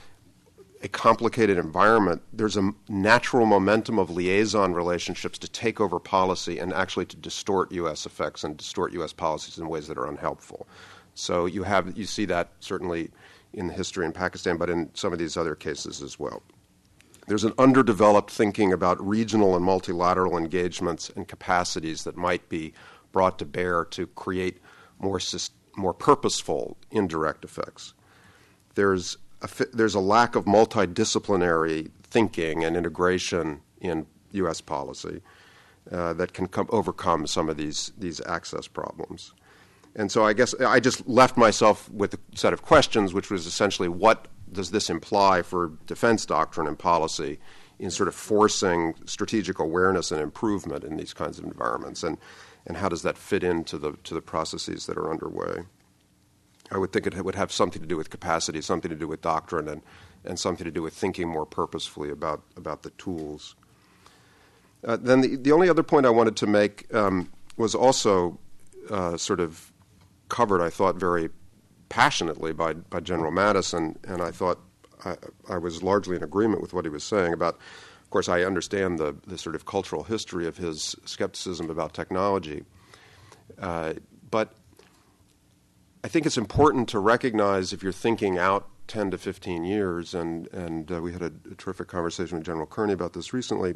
a complicated environment, there's a natural momentum of liaison relationships to take over policy and actually to distort U S effects and distort U S policies in ways that are unhelpful. So you have you see that certainly in history in Pakistan, but in some of these other cases as well. There's an underdeveloped thinking about regional and multilateral engagements and capacities that might be brought to bear to create more more purposeful indirect effects. There's a, there's a lack of multidisciplinary thinking and integration in U S policy uh, that can come, overcome some of these these access problems. And so I guess I just left myself with a set of questions, which was essentially what does this imply for defense doctrine and policy in sort of forcing strategic awareness and improvement in these kinds of environments, and, and how does that fit into the to the processes that are underway? I would think it would have something to do with capacity, something to do with doctrine, and, and something to do with thinking more purposefully about, about the tools. Uh, then the, the only other point I wanted to make um, was also uh, sort of covered, I thought, very passionately by, by General Mattis, and, and I thought I, I was largely in agreement with what he was saying about, of course, I understand the, the sort of cultural history of his skepticism about technology, uh, but I think it's important to recognize if you're thinking out ten to fifteen years, and, and uh, we had a, a terrific conversation with General Kearney about this recently,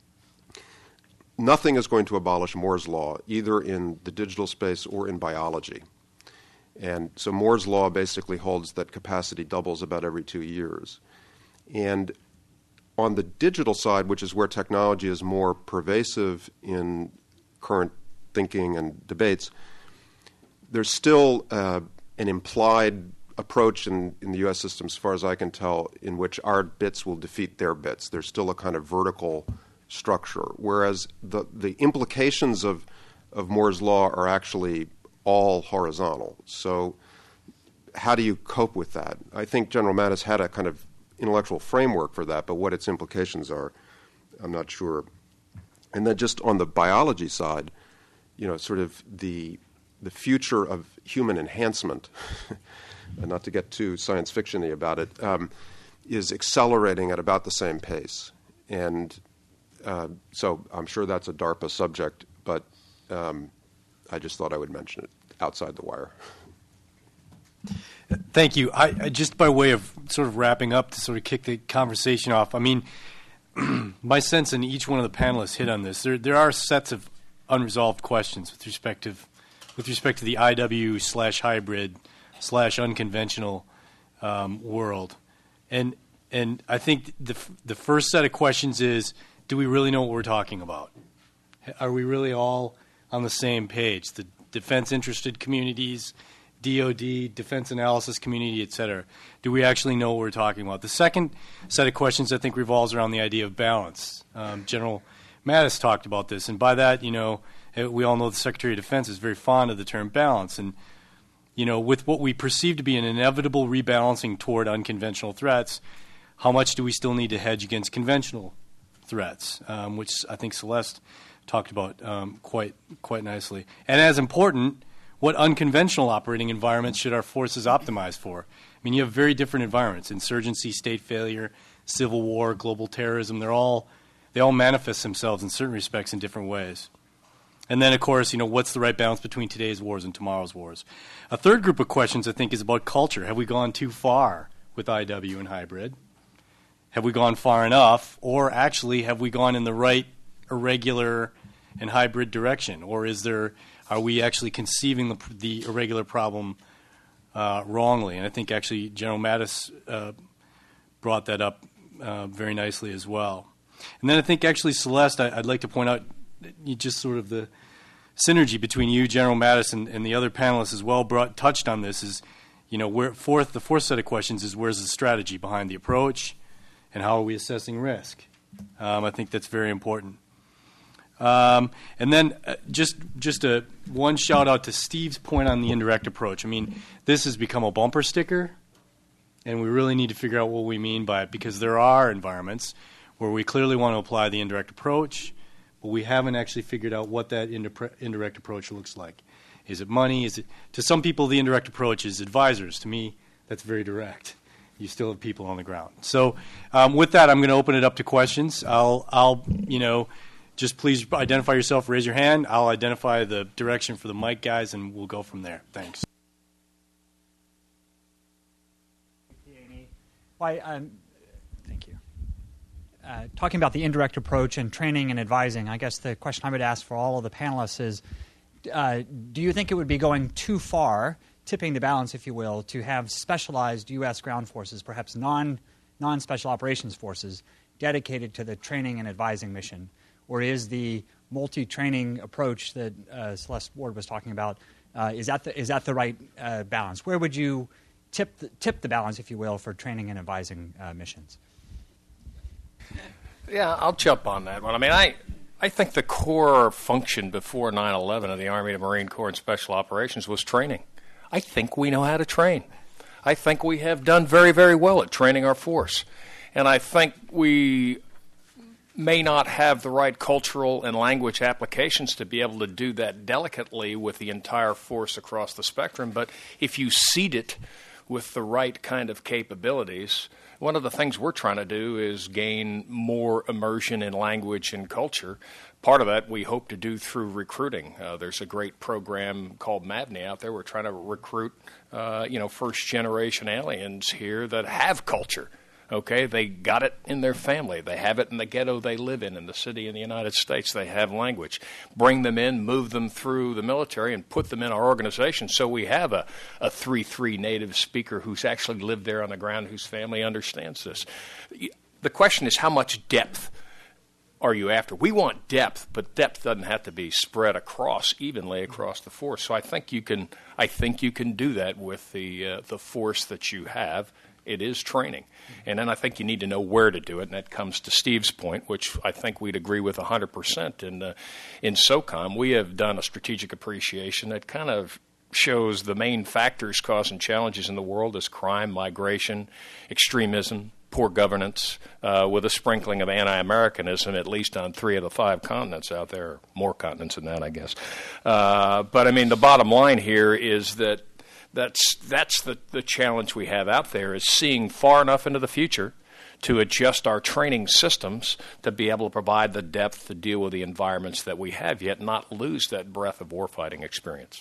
nothing is going to abolish Moore's Law, either in the digital space or in biology. And so Moore's Law basically holds that capacity doubles about every two years. And on the digital side, which is where technology is more pervasive in current thinking and debates, there's still uh, an implied approach in, in the U S system, as far as I can tell, in which our bits will defeat their bits. There's still a kind of vertical structure, whereas the, the implications of, of Moore's Law are actually all horizontal. So how do you cope with that? I think General Mattis had a kind of intellectual framework for that, but what its implications are, I'm not sure. And then just on the biology side, you know, sort of the the future of human enhancement, and not to get too science fiction-y about it, um, is accelerating at about the same pace. And uh, so I'm sure that's a DARPA subject, but um, I just thought I would mention it outside the wire. Thank you. I, I just by way of sort of wrapping up to sort of kick the conversation off, I mean, my sense, and each one of the panelists hit on this, there there are sets of unresolved questions with respect to with respect to the I W slash hybrid slash unconventional um, world, and and I think the the first set of questions is, do we really know what we're talking about? Are we really all on the same page? The defense interested communities, D O D, defense analysis community, et cetera. Do we actually know what we're talking about? The second set of questions, I think, revolves around the idea of balance. Um, General Mattis talked about this, and by that, you know, we all know the Secretary of Defense is very fond of the term balance. And, you know, with what we perceive to be an inevitable rebalancing toward unconventional threats, how much do we still need to hedge against conventional threats, um, which I think Celeste talked about um, quite quite nicely. And as important, what unconventional operating environments should our forces optimize for? I mean, you have very different environments: insurgency, state failure, civil war, global terrorism. They're all they all manifest themselves in certain respects in different ways. And then, of course, you know, what's the right balance between today's wars and tomorrow's wars? A third group of questions, I think, is about culture. Have we gone too far with I W and hybrid? Have we gone far enough? Or actually, have we gone in the right irregular and hybrid direction? Or is there, are we actually conceiving the, the irregular problem uh, wrongly? And I think actually General Mattis uh, brought that up uh, very nicely as well. And then I think actually, Celeste, I, I'd like to point out you just sort of the synergy between you, General Mattis, and, and the other panelists as well brought, touched on this is, you know, where, fourth, the fourth set of questions is where's the strategy behind the approach and how are we assessing risk? Um, I think that's very important. Um, and then uh, just just a one shout out to Steve's point on the indirect approach. I mean, this has become a bumper sticker, and we really need to figure out what we mean by it, because there are environments where we clearly want to apply the indirect approach, but we haven't actually figured out what that indi- indirect approach looks like. Is it money? Is it, to some people, the indirect approach is advisors. To me, that's very direct. You still have people on the ground. So um, with that, I'm going to open it up to questions. I'll, I'll, you know, just please identify yourself, raise your hand. I'll identify the direction for the mic guys, and we'll go from there. Thanks. Why, um, thank you. Uh, talking about the indirect approach and training and advising, I guess the question I would ask for all of the panelists is, uh, do you think it would be going too far, tipping the balance, if you will, to have specialized U S ground forces, perhaps non, non-special operations forces, dedicated to the training and advising mission? Or is the multi-training approach that uh, Celeste Ward was talking about, uh, is, that the, is that the right uh, balance? Where would you tip the, tip the balance, if you will, for training and advising uh, missions? Yeah, I'll jump on that one. I mean, I, I think the core function before nine eleven of the Army, the Marine Corps, and Special Operations was training. I think we know how to train. I think we have done very, very well at training our force. And I think we may not have the right cultural and language applications to be able to do that delicately with the entire force across the spectrum. But if you seed it with the right kind of capabilities, one of the things we're trying to do is gain more immersion in language and culture. Part of that we hope to do through recruiting. Uh, there's a great program called MAVNI out there. We're trying to recruit, uh, you know, first-generation aliens here that have culture. Okay, they got it in their family. They have it in the ghetto they live in, in the city in the United States. They have language. Bring them in, move them through the military, and put them in our organization. So we have a, a three three native speaker who's actually lived there on the ground, whose family understands this. The question is, how much depth are you after? We want depth, but depth doesn't have to be spread across evenly across the force. So I think you can. I think you can do that with the uh, the force that you have. It is training. And then I think you need to know where to do it, and that comes to Steve's point, which I think we'd agree with one hundred percent. In, uh, in SOCOM, we have done a strategic appreciation that kind of shows the main factors causing challenges in the world as crime, migration, extremism, poor governance uh, with a sprinkling of anti-Americanism, at least on three of the five continents out there, more continents than that, I guess. Uh, but, I mean, the bottom line here is that that's, that's the, the challenge we have out there, is seeing far enough into the future to adjust our training systems to be able to provide the depth to deal with the environments that we have, yet not lose that breadth of warfighting experience.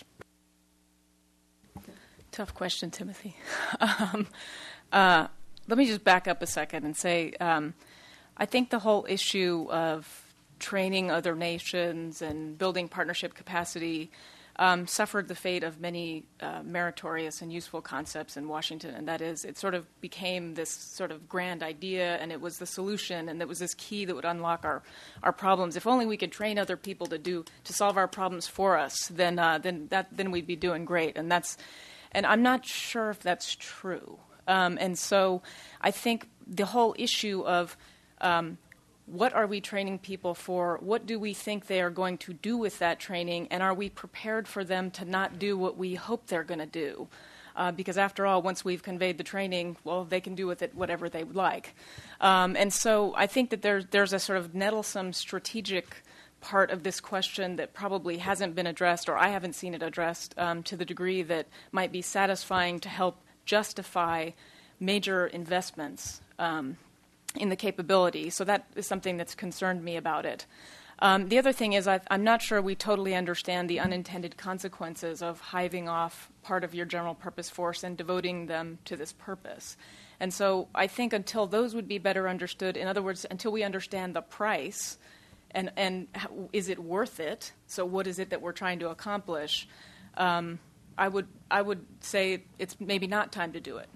Tough question, Timothy. um, uh, let me just back up a second and say um, I think the whole issue of training other nations and building partnership capacity Um, suffered the fate of many uh, meritorious and useful concepts in Washington, and that is, it sort of became this sort of grand idea, and it was the solution, and it was this key that would unlock our, our problems. If only we could train other people to do to solve our problems for us, then uh, then that then we'd be doing great. And that's, and I'm not sure if that's true. Um, and so, I think the whole issue of um, what are we training people for? What do we think they are going to do with that training? And are we prepared for them to not do what we hope they're going to do? Uh, because after all, once we've conveyed the training, well, they can do with it whatever they would like. Um, and so I think that there's, there's a sort of nettlesome strategic part of this question that probably hasn't been addressed, or I haven't seen it addressed um, to the degree that might be satisfying to help justify major investments um, in the capability. So that is something that's concerned me about it. Um, the other thing is I, I'm not sure we totally understand the unintended consequences of hiving off part of your general purpose force and devoting them to this purpose. And so I think until those would be better understood, in other words, until we understand the price and, and how, is it worth it, so what is it that we're trying to accomplish, um, I would I would say it's maybe not time to do it.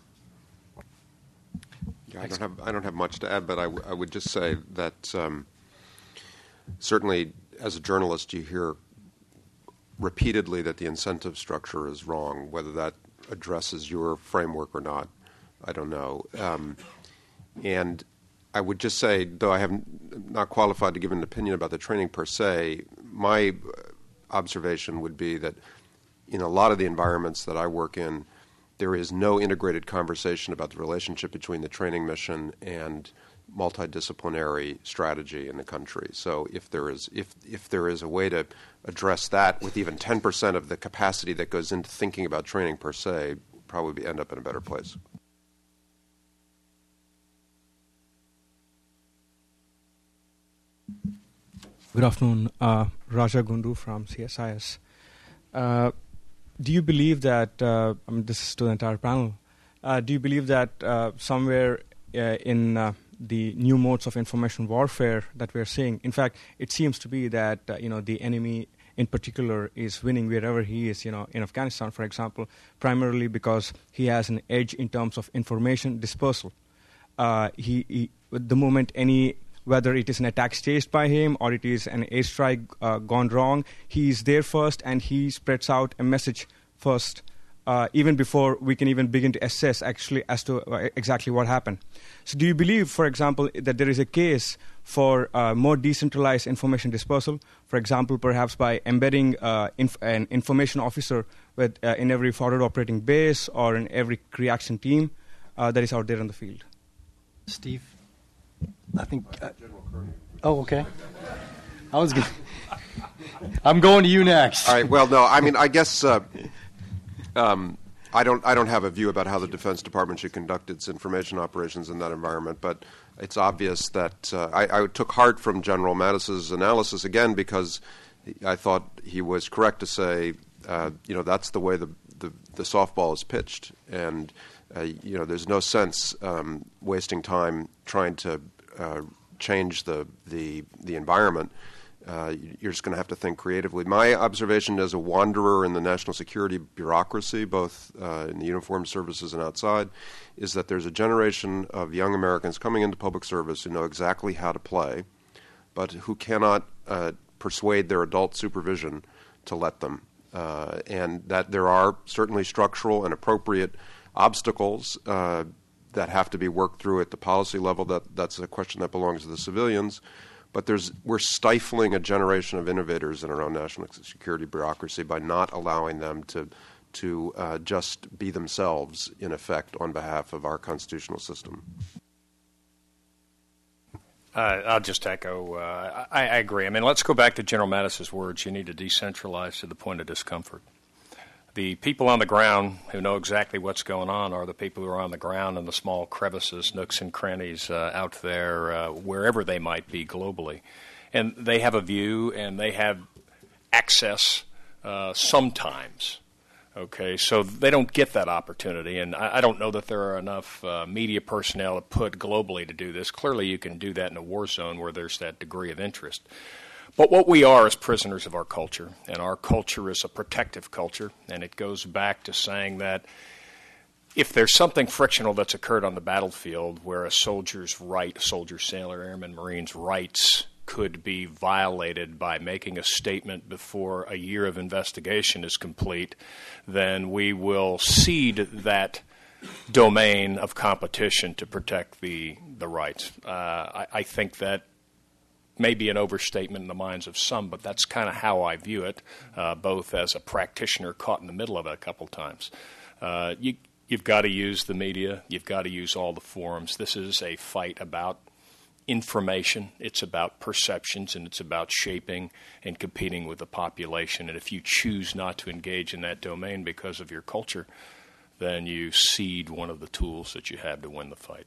Yeah, I don't have I don't have much to add, but I, w- I would just say that um, certainly as a journalist you hear repeatedly that the incentive structure is wrong. Whether that addresses your framework or not, I don't know. Um, and I would just say, though I am not qualified to give an opinion about the training per se, my observation would be that in a lot of the environments that I work in, there is no integrated conversation about the relationship between the training mission and multidisciplinary strategy in the country. So if there is if if there is a way to address that with even ten percent of the capacity that goes into thinking about training per se, probably end up in a better place. Good afternoon. Uh, Raja Gundu from C S I S. Uh, Do you believe that, uh, I mean, this is to the entire panel, uh, do you believe that uh, somewhere uh, in uh, the new modes of information warfare that we're seeing, in fact, it seems to be that, uh, you know, the enemy in particular is winning wherever he is, you know, in Afghanistan, for example, primarily because he has an edge in terms of information dispersal. Uh, he, he, the moment any, whether it is an attack staged by him or it is an airstrike uh, gone wrong, he is there first and he spreads out a message first, uh, even before we can even begin to assess actually as to uh, exactly what happened. So do you believe, for example, that there is a case for uh, more decentralized information dispersal, for example, perhaps by embedding uh, inf- an information officer with, uh, in every forward operating base or in every reaction team uh, that is out there in the field? Steve? I think. Uh, oh, okay. I was. Gonna, I'm going to you next. All right. Well, no. I mean, I guess uh, um, I don't. I don't have a view about how the Defense Department should conduct its information operations in that environment. But it's obvious that uh, I, I took heart from General Mattis's analysis again because I thought he was correct to say, uh, you know, that's the way the the, the softball is pitched, and uh, you know, there's no sense um, wasting time trying to Uh, change the the the environment. Uh, you're just going to have to think creatively. My observation as a wanderer in the national security bureaucracy, both uh, in the uniformed services and outside, is that there's a generation of young Americans coming into public service who know exactly how to play, but who cannot uh, persuade their adult supervision to let them. Uh, and that there are certainly structural and appropriate obstacles uh, that have to be worked through at the policy level. That that's a question that belongs to the civilians. But there's we're stifling a generation of innovators in our own national security bureaucracy by not allowing them to to uh, just be themselves, in effect, on behalf of our constitutional system. Uh, I'll just echo. Uh, I, I agree. I mean, let's go back to General Mattis's words. You need to decentralize to the point of discomfort. The people on the ground who know exactly what's going on are the people who are on the ground in the small crevices, nooks and crannies uh, out there, uh, wherever they might be globally. And they have a view and they have access uh, sometimes. Okay, so they don't get that opportunity, and I, I don't know that there are enough uh, media personnel to put globally to do this. Clearly, you can do that in a war zone where there's that degree of interest. But what we are is prisoners of our culture, and our culture is a protective culture, and it goes back to saying that if there's something frictional that's occurred on the battlefield where a soldier's right, a soldier, sailor, airman, Marine's rights could be violated by making a statement before a year of investigation is complete, then we will cede that domain of competition to protect the, the rights. Uh, I, I think that may be an overstatement in the minds of some, but that's kind of how I view it, uh, both as a practitioner caught in the middle of it a couple times. Uh, you, you've got to use the media. You've got to use all the forums. This is a fight about information. It's about perceptions, and it's about shaping and competing with the population. And if you choose not to engage in that domain because of your culture, then you cede one of the tools that you have to win the fight.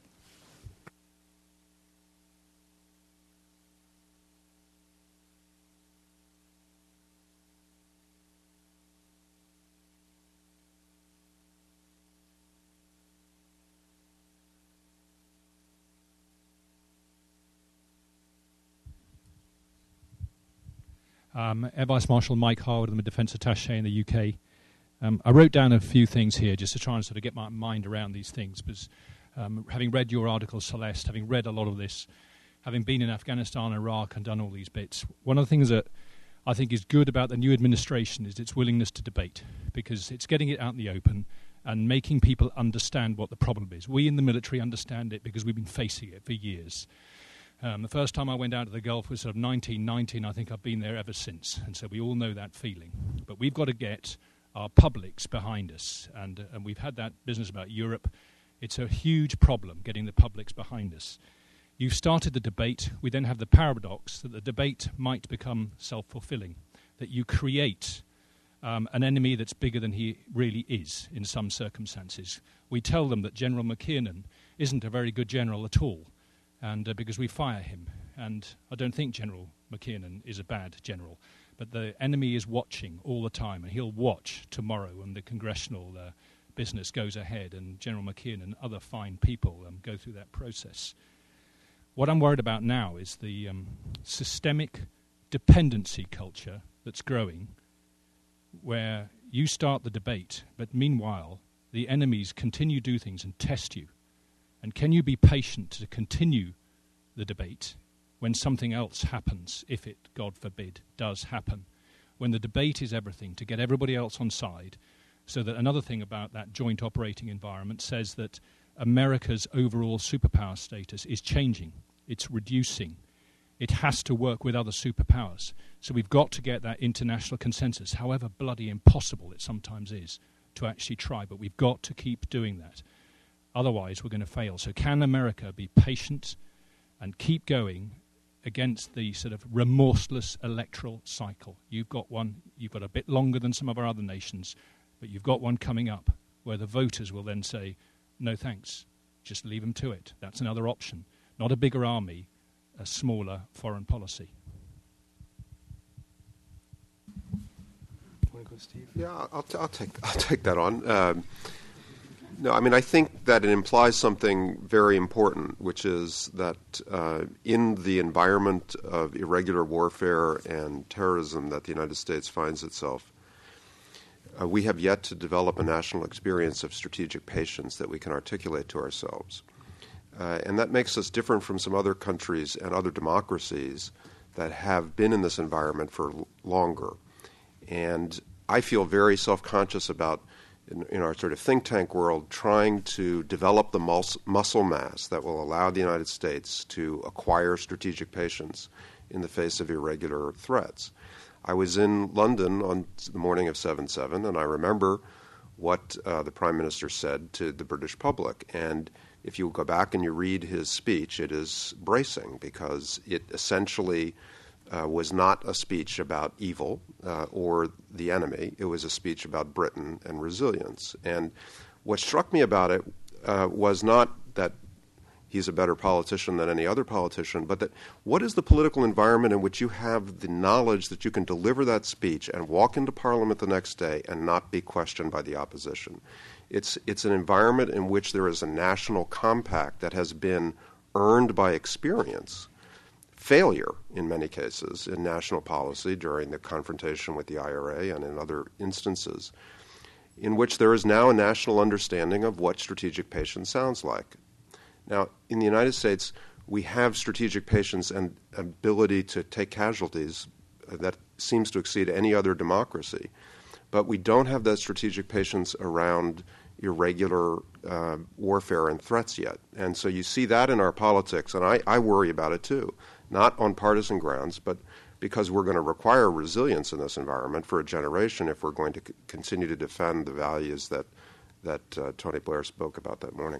Um, Air Vice Marshal Mike Harwood, I'm a Defence Attaché in the U K. Um, I wrote down a few things here just to try and sort of get my mind around these things, because um, having read your article, Celeste, having read a lot of this, having been in Afghanistan, Iraq, and done all these bits, one of the things that I think is good about the new administration is its willingness to debate, because it's getting it out in the open and making people understand what the problem is. We in the military understand it because we've been facing it for years. Um, the first time I went out to the Gulf was sort of nineteen ninety, and I think I've been there ever since. And so we all know that feeling. But we've got to get our publics behind us. And, uh, and we've had that business about Europe. It's a huge problem getting the publics behind us. You've started the debate. We then have the paradox that the debate might become self-fulfilling, that you create um, an enemy that's bigger than he really is in some circumstances. We tell them that General McKiernan isn't a very good general at all. And uh, because we fire him. And I don't think General McKiernan is a bad general. But the enemy is watching all the time, and he'll watch tomorrow when the congressional uh, business goes ahead and General McKiernan and other fine people um, go through that process. What I'm worried about now is the um, systemic dependency culture that's growing, where you start the debate, but meanwhile the enemies continue to do things and test you. And can you be patient to continue the debate when something else happens, if it, God forbid, does happen? When the debate is everything, to get everybody else on side, so that another thing about that joint operating environment says that America's overall superpower status is changing. It's reducing. It has to work with other superpowers. So we've got to get that international consensus, however bloody impossible it sometimes is, to actually try. But we've got to keep doing that. Otherwise, we're going to fail. So can America be patient and keep going against the sort of remorseless electoral cycle? You've got one, you've got a bit longer than some of our other nations, but you've got one coming up where the voters will then say, no thanks, just leave them to it. That's another option. Not a bigger army, a smaller foreign policy. Want to go, Steve? Yeah, I'll, t- I'll, take, I'll take that on. Um, No, I mean, I think that it implies something very important, which is that uh, in the environment of irregular warfare and terrorism that the United States finds itself, uh, we have yet to develop a national experience of strategic patience that we can articulate to ourselves. Uh, and that makes us different from some other countries and other democracies that have been in this environment for l- longer. And I feel very self-conscious about In, in our sort of think tank world, trying to develop the mus- muscle mass that will allow the United States to acquire strategic patience in the face of irregular threats. I was in London on the morning of seven seven, and I remember what uh, the Prime Minister said to the British public. And if you go back and you read his speech, it is bracing because it essentially uh, was not a speech about evil uh, or the enemy. It was a speech about Britain and resilience. And what struck me about it uh, was not that he's a better politician than any other politician, but that what is the political environment in which you have the knowledge that you can deliver that speech and walk into Parliament the next day and not be questioned by the opposition. It's, it's an environment in which there is a national compact that has been earned by experience, failure in many cases in national policy during the confrontation with the I R A and in other instances, in which there is now a national understanding of what strategic patience sounds like. Now, in the United States, we have strategic patience and ability to take casualties that seems to exceed any other democracy. But we don't have that strategic patience around irregular uh, warfare and threats yet. And so you see that in our politics, and I, I worry about it too, not on partisan grounds, but because we're going to require resilience in this environment for a generation if we're going to c- continue to defend the values that, that uh, Tony Blair spoke about that morning.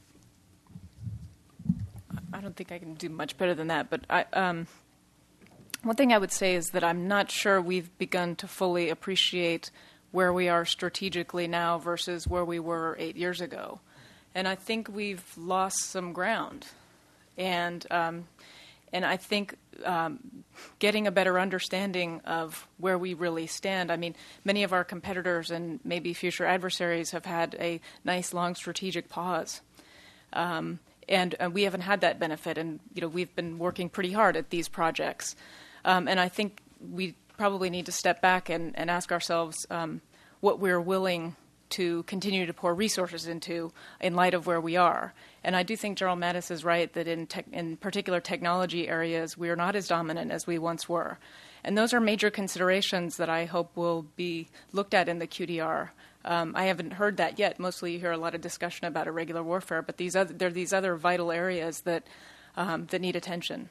I don't think I can do much better than that, but I, um, one thing I would say is that I'm not sure we've begun to fully appreciate where we are strategically now versus where we were eight years ago. And I think we've lost some ground. And um, and I think um, getting a better understanding of where we really stand. I mean, many of our competitors and maybe future adversaries have had a nice long strategic pause. Um, and, and we haven't had that benefit, and you know we've been working pretty hard at these projects. Um, and I think we probably need to step back and, and ask ourselves um, what we're willing to continue to pour resources into in light of where we are. And I do think General Mattis is right that in, te- in particular technology areas, we are not as dominant as we once were. And those are major considerations that I hope will be looked at in the Q D R. Um, I haven't heard that yet. Mostly you hear a lot of discussion about irregular warfare, but these other, there are these other vital areas that um, that need attention.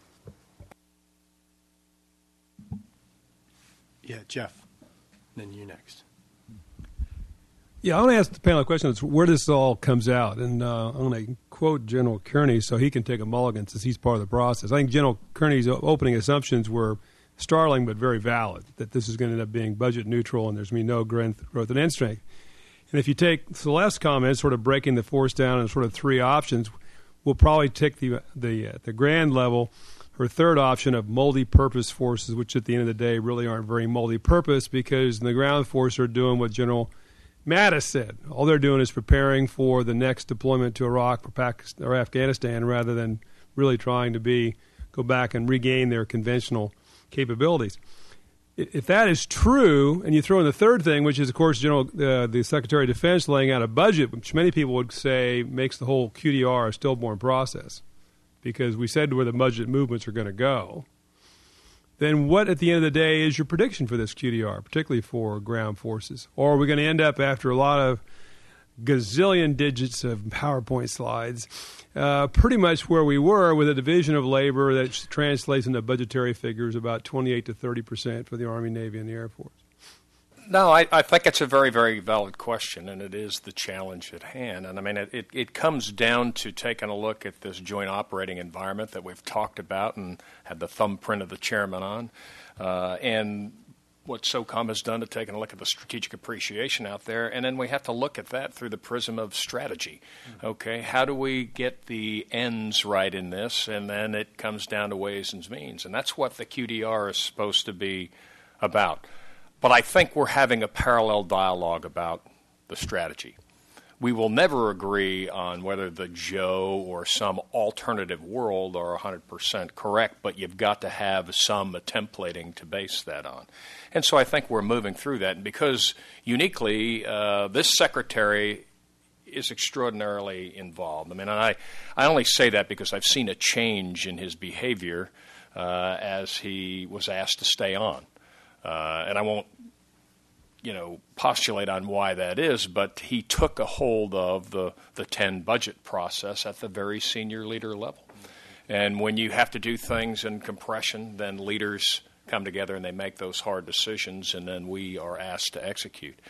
Yeah, Jeff, and then you next. Yeah, I want to ask the panel a question. It's where this all comes out. And uh, I'm going to quote General Kearney so he can take a mulligan since he's part of the process. I think General Kearney's opening assumptions were startling but very valid, that this is going to end up being budget neutral and there's going to be no growth, growth and end strength. And if you take Celeste's comments, sort of breaking the force down in sort of three options, we'll probably take the, the, uh, the grand level, her third option of multi-purpose forces, which at the end of the day really aren't very multi-purpose because the ground forces are doing what General Mattis said. All they're doing is preparing for the next deployment to Iraq or Pakistan or Afghanistan rather than really trying to be go back and regain their conventional capabilities. If that is true, and you throw in the third thing, which is, of course, General uh, the Secretary of Defense laying out a budget, which many people would say makes the whole Q D R a stillborn process because we said where the budget movements are going to go, then what at the end of the day is your prediction for this Q D R, particularly for ground forces? Or are we going to end up after a lot of gazillion digits of PowerPoint slides, uh, pretty much where we were with a division of labor that translates into budgetary figures about twenty-eight to thirty percent for the Army, Navy, and the Air Force? No, I, I think it's a very, very valid question, and it is the challenge at hand. And I mean, it, it, it comes down to taking a look at this joint operating environment that we've talked about and had the thumbprint of the chairman on, uh, and what SOCOM has done to taking a look at the strategic appreciation out there, and then we have to look at that through the prism of strategy. Okay, how do we get the ends right in this? And then it comes down to ways and means, and that's what the Q D R is supposed to be about. But I think we're having a parallel dialogue about the strategy. We will never agree on whether the Joe or some alternative world are one hundred percent correct, but you've got to have some templating to base that on. And so I think we're moving through that. And because uniquely, uh, this secretary is extraordinarily involved. I mean, and I, I only say that because I've seen a change in his behavior uh, as he was asked to stay on. Uh, and I won't, you know, postulate on why that is, but he took a hold of the, the ten budget process at the very senior leader level. And when you have to do things in compression, then leaders come together and they make those hard decisions, and then we are asked to execute.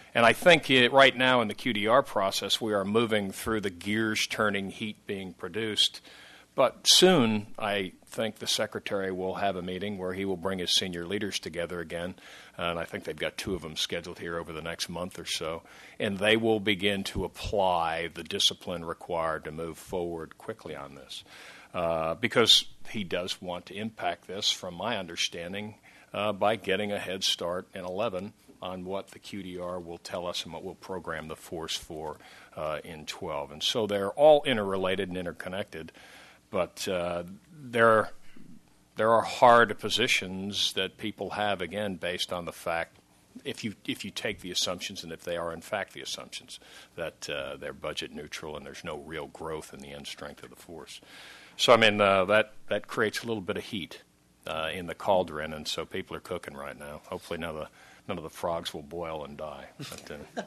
And I think it, right now in the Q D R process, we are moving through the gears turning, heat being produced. But soon, I think the Secretary will have a meeting where he will bring his senior leaders together again. And I think they've got two of them scheduled here over the next month or so. And they will begin to apply the discipline required to move forward quickly on this. Uh, because he does want to impact this, from my understanding, uh, by getting a head start in eleven on what the Q D R will tell us and what we'll program the force for uh, in twelve. And so they're all interrelated and interconnected. But uh, there, there are hard positions that people have, again, based on the fact, if you if you take the assumptions, and if they are in fact the assumptions, that uh, they're budget neutral and there's no real growth in the end strength of the force. So, I mean, uh, that, that creates a little bit of heat uh, in the cauldron, and so people are cooking right now. Hopefully none of the, none of the frogs will boil and die. But, uh,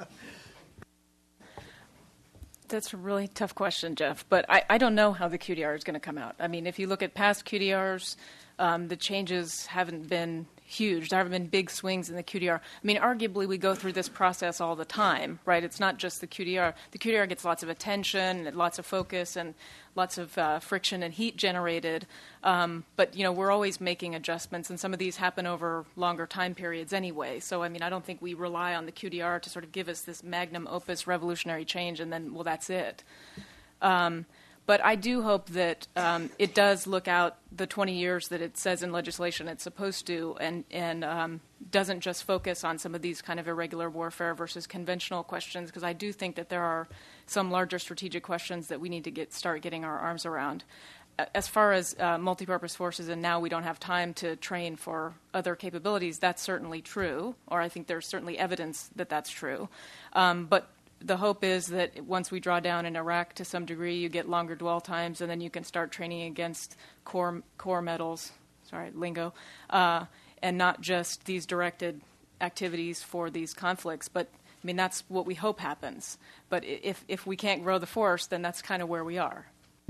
That's a really tough question, Jeff, but I, I don't know how the Q D R is going to come out. I mean, if you look at past Q D Rs, um, the changes haven't been huge. There haven't been big swings in the Q D R. I mean, arguably, we go through this process all the time, right? It's not just the Q D R. The Q D R gets lots of attention, and lots of focus, and lots of uh, friction and heat generated. Um, but, you know, we're always making adjustments, and some of these happen over longer time periods anyway. So, I mean, I don't think we rely on the Q D R to sort of give us this magnum opus revolutionary change, and then, well, that's it. Um, But I do hope that um, it does look out the twenty years that it says in legislation it's supposed to, and, and um, doesn't just focus on some of these kind of irregular warfare versus conventional questions, because I do think that there are some larger strategic questions that we need to get start getting our arms around. As far as uh, multipurpose forces, and now we don't have time to train for other capabilities, that's certainly true, or I think there's certainly evidence that that's true. Um, but the hope is that once we draw down in Iraq to some degree, you get longer dwell times, and then you can start training against core core metals, sorry, lingo, uh, and not just these directed activities for these conflicts. But, I mean, that's what we hope happens. But if, if we can't grow the force, then that's kind of where we are.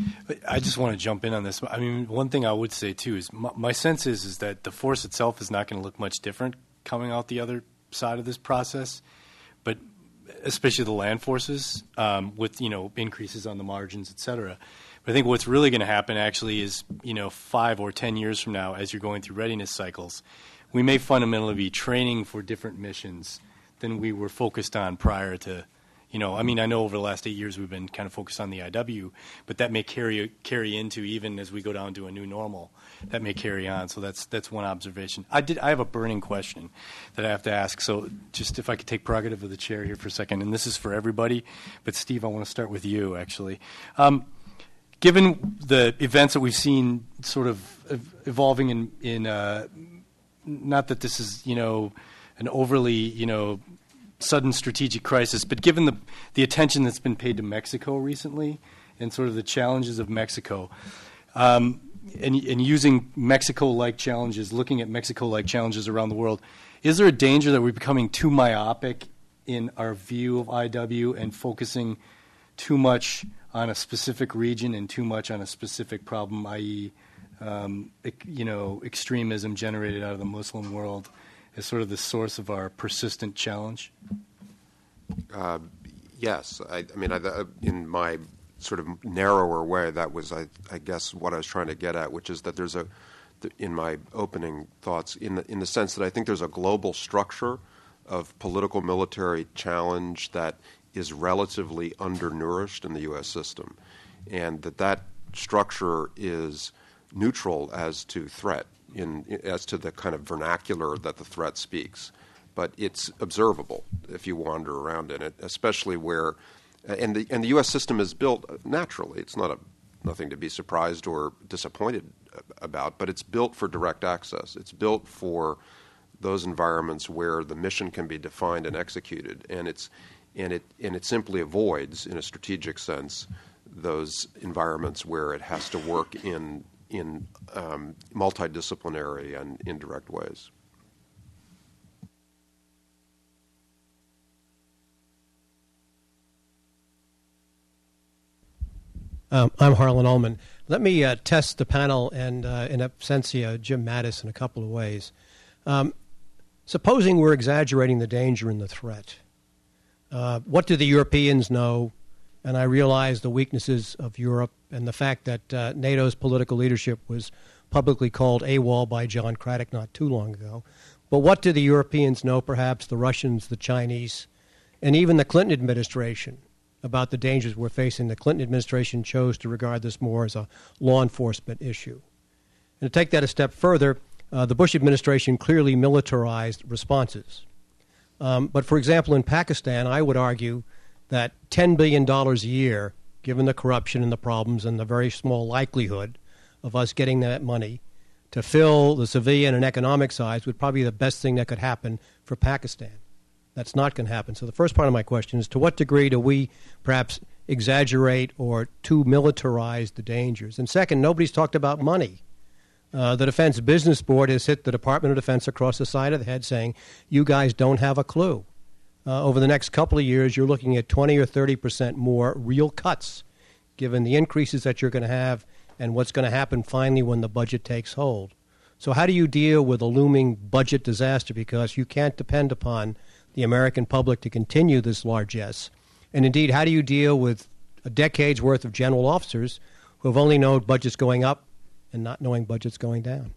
I just want to jump in on this. I mean, one thing I would say, too, is my, my sense is, is that the force itself is not going to look much different coming out the other side of this process. But especially the land forces, um, with, you know, increases on the margins, et cetera. But I think what's really going to happen actually is, you know, five or ten years from now, as you're going through readiness cycles, we may fundamentally be training for different missions than we were focused on prior to, you know, I mean, I know over the last eight years we've been kind of focused on the I W, but that may carry carry into, even as we go down to a new normal, that may carry on. So that's that's one observation. I did. I have a burning question that I have to ask. So just if I could take prerogative of the chair here for a second, and this is for everybody, but Steve, I want to start with you, actually. Um, given the events that we've seen sort of evolving in, in uh, not that this is, you know, an overly, you know, sudden strategic crisis, but given the the attention that's been paid to Mexico recently and sort of the challenges of Mexico, um, and, and using Mexico-like challenges, looking at Mexico-like challenges around the world, is there a danger that we're becoming too myopic in our view of I W and focusing too much on a specific region and too much on a specific problem, that is, um, you know, extremism generated out of the Muslim world, as sort of the source of our persistent challenge? Uh, yes. I, I mean, I, in my sort of narrower way, that was, I, I guess, what I was trying to get at, which is that there's a, in my opening thoughts, in the, in the sense that I think there's a global structure of political military challenge that is relatively undernourished in the U S system, and that that structure is neutral as to threat, in as to the kind of vernacular that the threat speaks. But it's observable if you wander around in it, especially where, and the and the U S system is built naturally. It's not a nothing to be surprised or disappointed about, but it's built for direct access. It's built for those environments where the mission can be defined and executed, and it's and it and it simply avoids, in a strategic sense, those environments where it has to work in in um, multidisciplinary and indirect ways. Um, I'm Harlan Ullman. Let me uh, test the panel and, uh, in absentia, Jim Mattis in a couple of ways. Um, Supposing we're exaggerating the danger and the threat, uh, what do the Europeans know? And I realize the weaknesses of Europe and the fact that uh, NATO's political leadership was publicly called AWOL by John Craddock not too long ago. But what do the Europeans know, perhaps the Russians, the Chinese, and even the Clinton administration about the dangers we're facing? The Clinton administration chose to regard this more as a law enforcement issue. And to take that a step further, uh, the Bush administration clearly militarized responses. Um, but, for example, in Pakistan, I would argue that ten billion dollars a year, given the corruption and the problems and the very small likelihood of us getting that money to fill the civilian and economic sides, would probably be the best thing that could happen for Pakistan. That's not going to happen. So the first part of my question is, to what degree do we perhaps exaggerate or too militarize the dangers? And second, nobody's talked about money. Uh, the Defense Business Board has hit the Department of Defense across the side of the head saying, you guys don't have a clue. Uh, over the next couple of years, you're looking at twenty or thirty percent more real cuts, given the increases that you're going to have and what's going to happen finally when the budget takes hold. So how do you deal with a looming budget disaster? Because you can't depend upon the American public to continue this largesse. And indeed, how do you deal with a decade's worth of general officers who have only known budgets going up and not knowing budgets going down?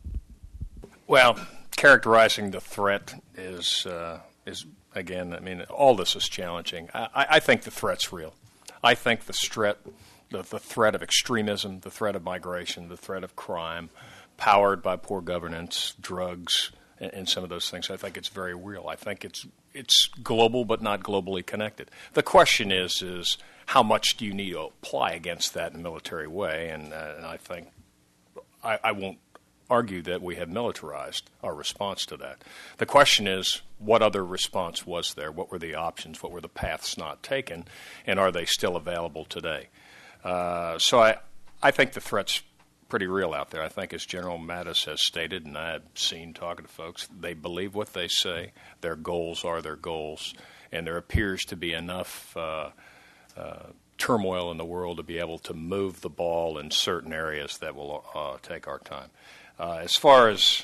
Well, characterizing the threat is, uh, is again, I mean, all this is challenging. I, I think the threat's real. I think the threat, the, the threat of extremism, the threat of migration, the threat of crime, powered by poor governance, drugs, and, and some of those things, I think it's very real. I think it's it's global but not globally connected. The question is, is how much do you need to apply against that in a military way? And, uh, and I think I, I won't argue that we have militarized our response to that. The question is, what other response was there? What were the options? What were the paths not taken? And are they still available today? Uh, so I, I think the threat's pretty real out there. I think, as General Mattis has stated, and I've seen talking to folks, they believe what they say. Their goals are their goals. And there appears to be enough uh, uh, turmoil in the world to be able to move the ball in certain areas that will uh, take our time. Uh, as far as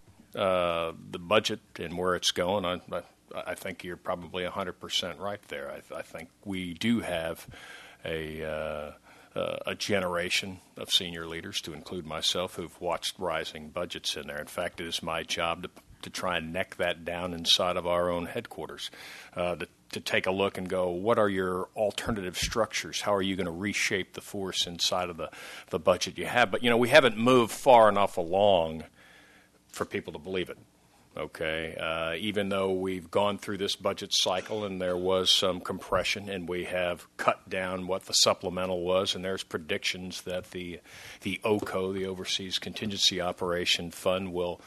uh, the budget and where it's going, I, I think you're probably one hundred percent right there. I, I think we do have a, uh, uh, a generation of senior leaders, to include myself, who've watched rising budgets in there. In fact, it is my job to, to try and neck that down inside of our own headquarters, uh, to, to take a look and go, what are your alternative structures? How are you going to reshape the force inside of the, the budget you have? But, you know, we haven't moved far enough along for people to believe it, okay? Uh, even though we've gone through this budget cycle and there was some compression and we have cut down what the supplemental was, and there's predictions that the, the O C O, the Overseas Contingency Operation Fund, will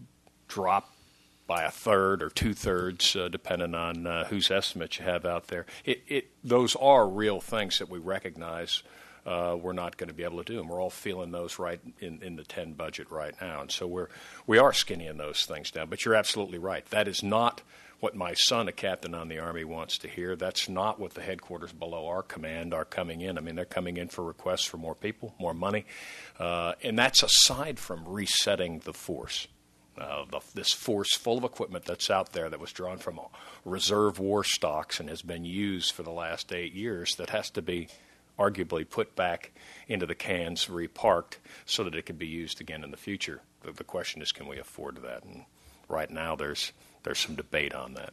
drop by a third or two-thirds, uh, depending on uh, whose estimates you have out there. It, it, those are real things that we recognize uh, we're not going to be able to do, and we're all feeling those right in, in the ten budget right now. And so we're, we are skinnying those things down. But you're absolutely right. That is not what my son, a captain on the Army, wants to hear. That's not what the headquarters below our command are coming in. I mean, they're coming in for requests for more people, more money, uh, and that's aside from resetting the force. Uh, the, this force full of equipment that's out there that was drawn from reserve war stocks and has been used for the last eight years that has to be arguably put back into the cans, reparked, so that it can be used again in the future. The, the question is, can we afford that? And right now there's there's some debate on that.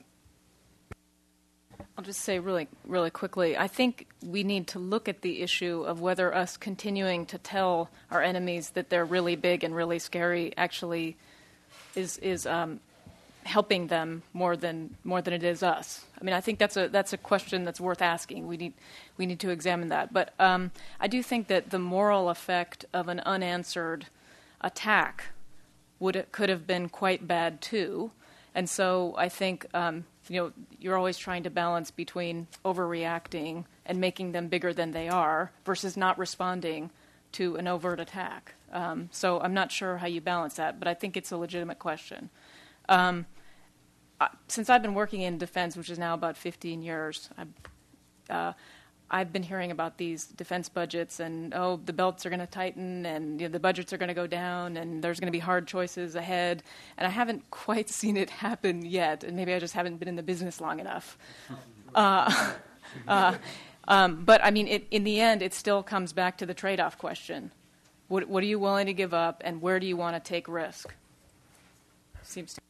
I'll just say really, really quickly, I think we need to look at the issue of whether us continuing to tell our enemies that they're really big and really scary actually is is um, helping them more than more than it is us. I mean, I think that's a that's a question that's worth asking. We need we need to examine that. But um, I do think that the moral effect of an unanswered attack would could have been quite bad too. And so I think um, you know you're always trying to balance between overreacting and making them bigger than they are versus not responding to an overt attack. Um, so I'm not sure how you balance that, but I think it's a legitimate question. Um, I, since I've been working in defense, which is now about fifteen years, I, uh, I've been hearing about these defense budgets and, oh, the belts are going to tighten and you know, the budgets are going to go down and there's going to be hard choices ahead. And I haven't quite seen it happen yet, and maybe I just haven't been in the business long enough. Uh, uh, um, but, I mean, it, in the end, it still comes back to the trade-off question. What, what are you willing to give up, and where do you want to take risk? Seems to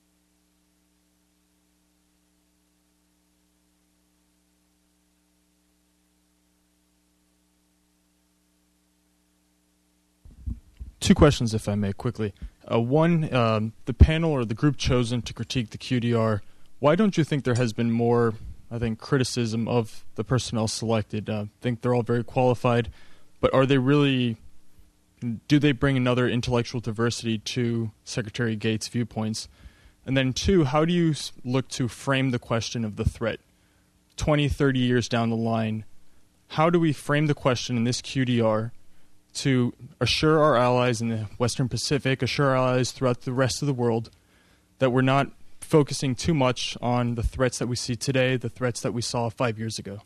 Two questions, if I may, quickly. Uh, one, um, the panel or the group chosen to critique the Q D R, why don't you think there has been more, I think, criticism of the personnel selected? Uh, I think they're all very qualified, but are they really, do they bring another intellectual diversity to Secretary Gates' viewpoints? And then two, how do you look to frame the question of the threat? twenty, thirty years down the line, how do we frame the question in this Q D R to assure our allies in the Western Pacific, assure our allies throughout the rest of the world, that we're not focusing too much on the threats that we see today, the threats that we saw five years ago?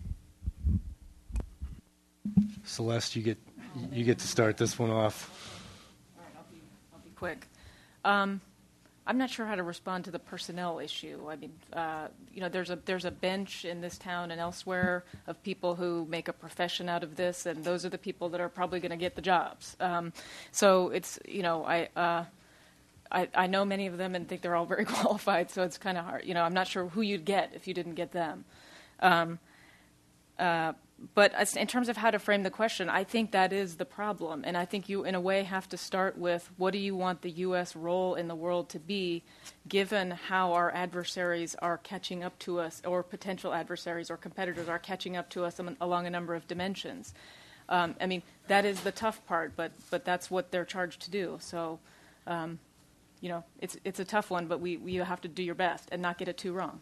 Celeste, you get you get to start this one off. All right, I'll be, I'll be quick. Um, I'm not sure how to respond to the personnel issue. I mean, uh, you know, there's a there's a bench in this town and elsewhere of people who make a profession out of this, and those are the people that are probably going to get the jobs. Um, so it's, you know, I, uh, I I know many of them and think they're all very qualified. So it's kind of hard. You know, I'm not sure who you'd get if you didn't get them. Um, uh, But as, in terms of how to frame the question, I think that is the problem. And I think you, in a way, have to start with what do you want the U S role in the world to be, given how our adversaries are catching up to us, or potential adversaries or competitors are catching up to us along a number of dimensions. Um, I mean, that is the tough part, but, but that's what they're charged to do. So, um, you know, it's, it's a tough one, but we, we have to do your best and not get it too wrong.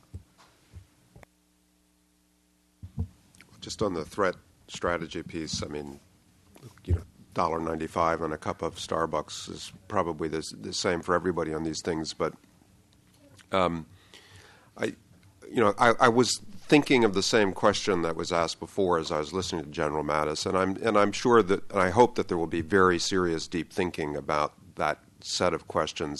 Just on the threat strategy piece, I mean, you know, one dollar ninety-five on a cup of Starbucks is probably the, the same for everybody on these things. But um, I, you know, I, I was thinking of the same question that was asked before as I was listening to General Mattis, and I'm and I'm sure that, and I hope that there will be very serious, deep thinking about that set of questions.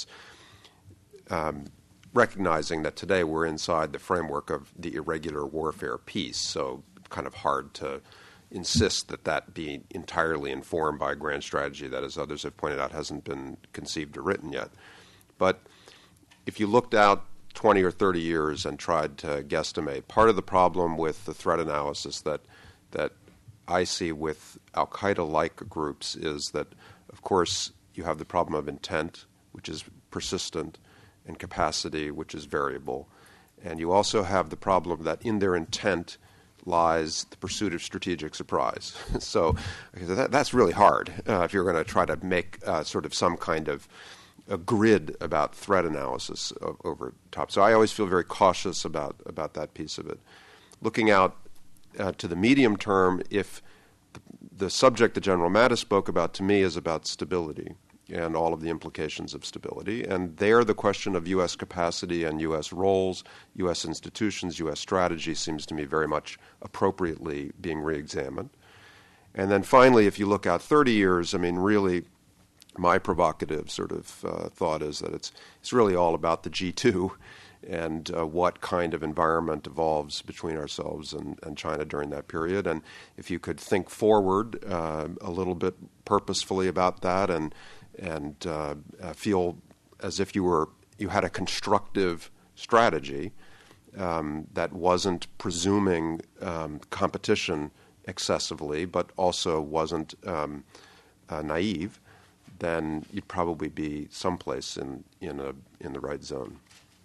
Um, recognizing that today we're inside the framework of the irregular warfare piece, so kind of hard to insist that that be entirely informed by a grand strategy that, as others have pointed out, hasn't been conceived or written yet. But if you looked out twenty or thirty years and tried to guesstimate, part of the problem with the threat analysis that that I see with al-Qaeda-like groups is that, of course, you have the problem of intent, which is persistent, and capacity, which is variable. And you also have the problem that in their intent lies the pursuit of strategic surprise. So that, that's really hard uh, if you're going to try to make uh, sort of some kind of a grid about threat analysis of, over top. So I always feel very cautious about, about that piece of it. Looking out uh, to the medium term, if the, the subject that General Mattis spoke about to me is about stability and all of the implications of stability. And there the question of U S capacity and U S roles, U S institutions, U S strategy seems to me very much appropriately being reexamined. And then finally, if you look out thirty years, I mean, really my provocative sort of uh, thought is that it's, it's really all about the G two and uh, what kind of environment evolves between ourselves and, and China during that period. And if you could think forward uh, a little bit purposefully about that and and uh, uh, feel as if you were you had a constructive strategy um, that wasn't presuming um, competition excessively, but also wasn't um, uh, naive, then you'd probably be someplace in in a in the right zone.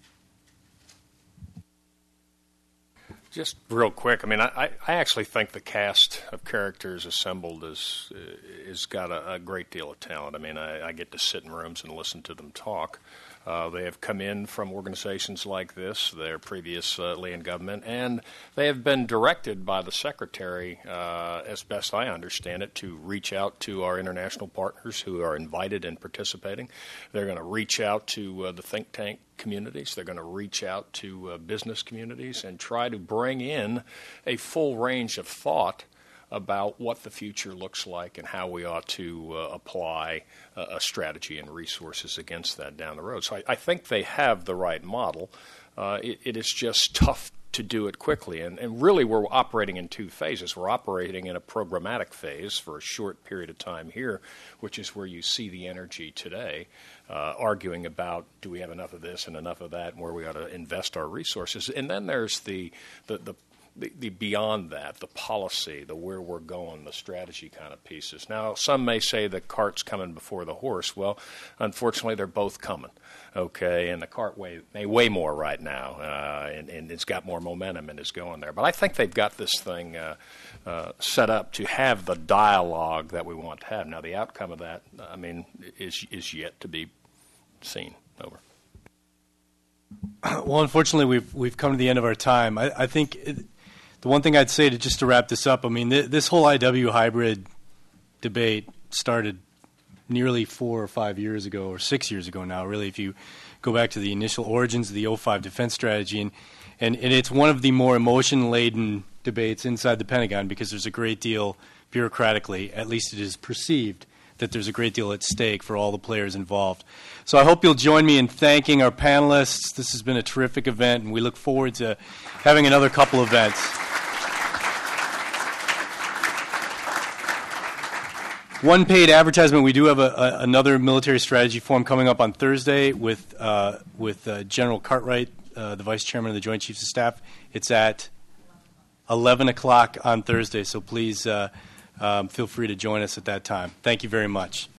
Just real quick, I mean, I, I actually think the cast of characters assembled is is got a, a great deal of talent. I mean, I, I get to sit in rooms and listen to them talk. Uh, they have come in from organizations like this, their previously in government, and they have been directed by the Secretary, uh, as best I understand it, to reach out to our international partners who are invited and participating. They're going to reach out to uh, the think tank communities. They're going to reach out to uh, business communities and try to bring in a full range of thought about what the future looks like and how we ought to uh, apply uh, a strategy and resources against that down the road. So I, I think they have the right model. Uh, it, it is just tough to do it quickly. And, and really we're operating in two phases. We're operating in a programmatic phase for a short period of time here, which is where you see the energy today, uh, arguing about do we have enough of this and enough of that and where we ought to invest our resources. And then there's the the, the The, the beyond that, the policy, the where we're going, the strategy kind of pieces. Now, some may say the cart's coming before the horse. Well, unfortunately, they're both coming, okay? And the cart weigh, may weigh more right now, uh, and, and it's got more momentum and is going there. But I think they've got this thing uh, uh, set up to have the dialogue that we want to have. Now, the outcome of that, I mean, is is yet to be seen. Over. Well, unfortunately, we've we've come to the end of our time. I, I think it, the one thing I'd say to just to wrap this up, I mean, th- this whole I W hybrid debate started nearly four or five years ago, or six years ago now, really, if you go back to the initial origins of the oh five defense strategy. And, and, and it's one of the more emotion-laden debates inside the Pentagon because there's a great deal, bureaucratically, at least it is perceived, that there's a great deal at stake for all the players involved. So I hope you'll join me in thanking our panelists. This has been a terrific event, and we look forward to having another couple events. One paid advertisement, we do have a, a, another military strategy forum coming up on Thursday with, uh, with uh, General Cartwright, uh, the Vice Chairman of the Joint Chiefs of Staff. It's at eleven o'clock on Thursday, so please uh, um, feel free to join us at that time. Thank you very much.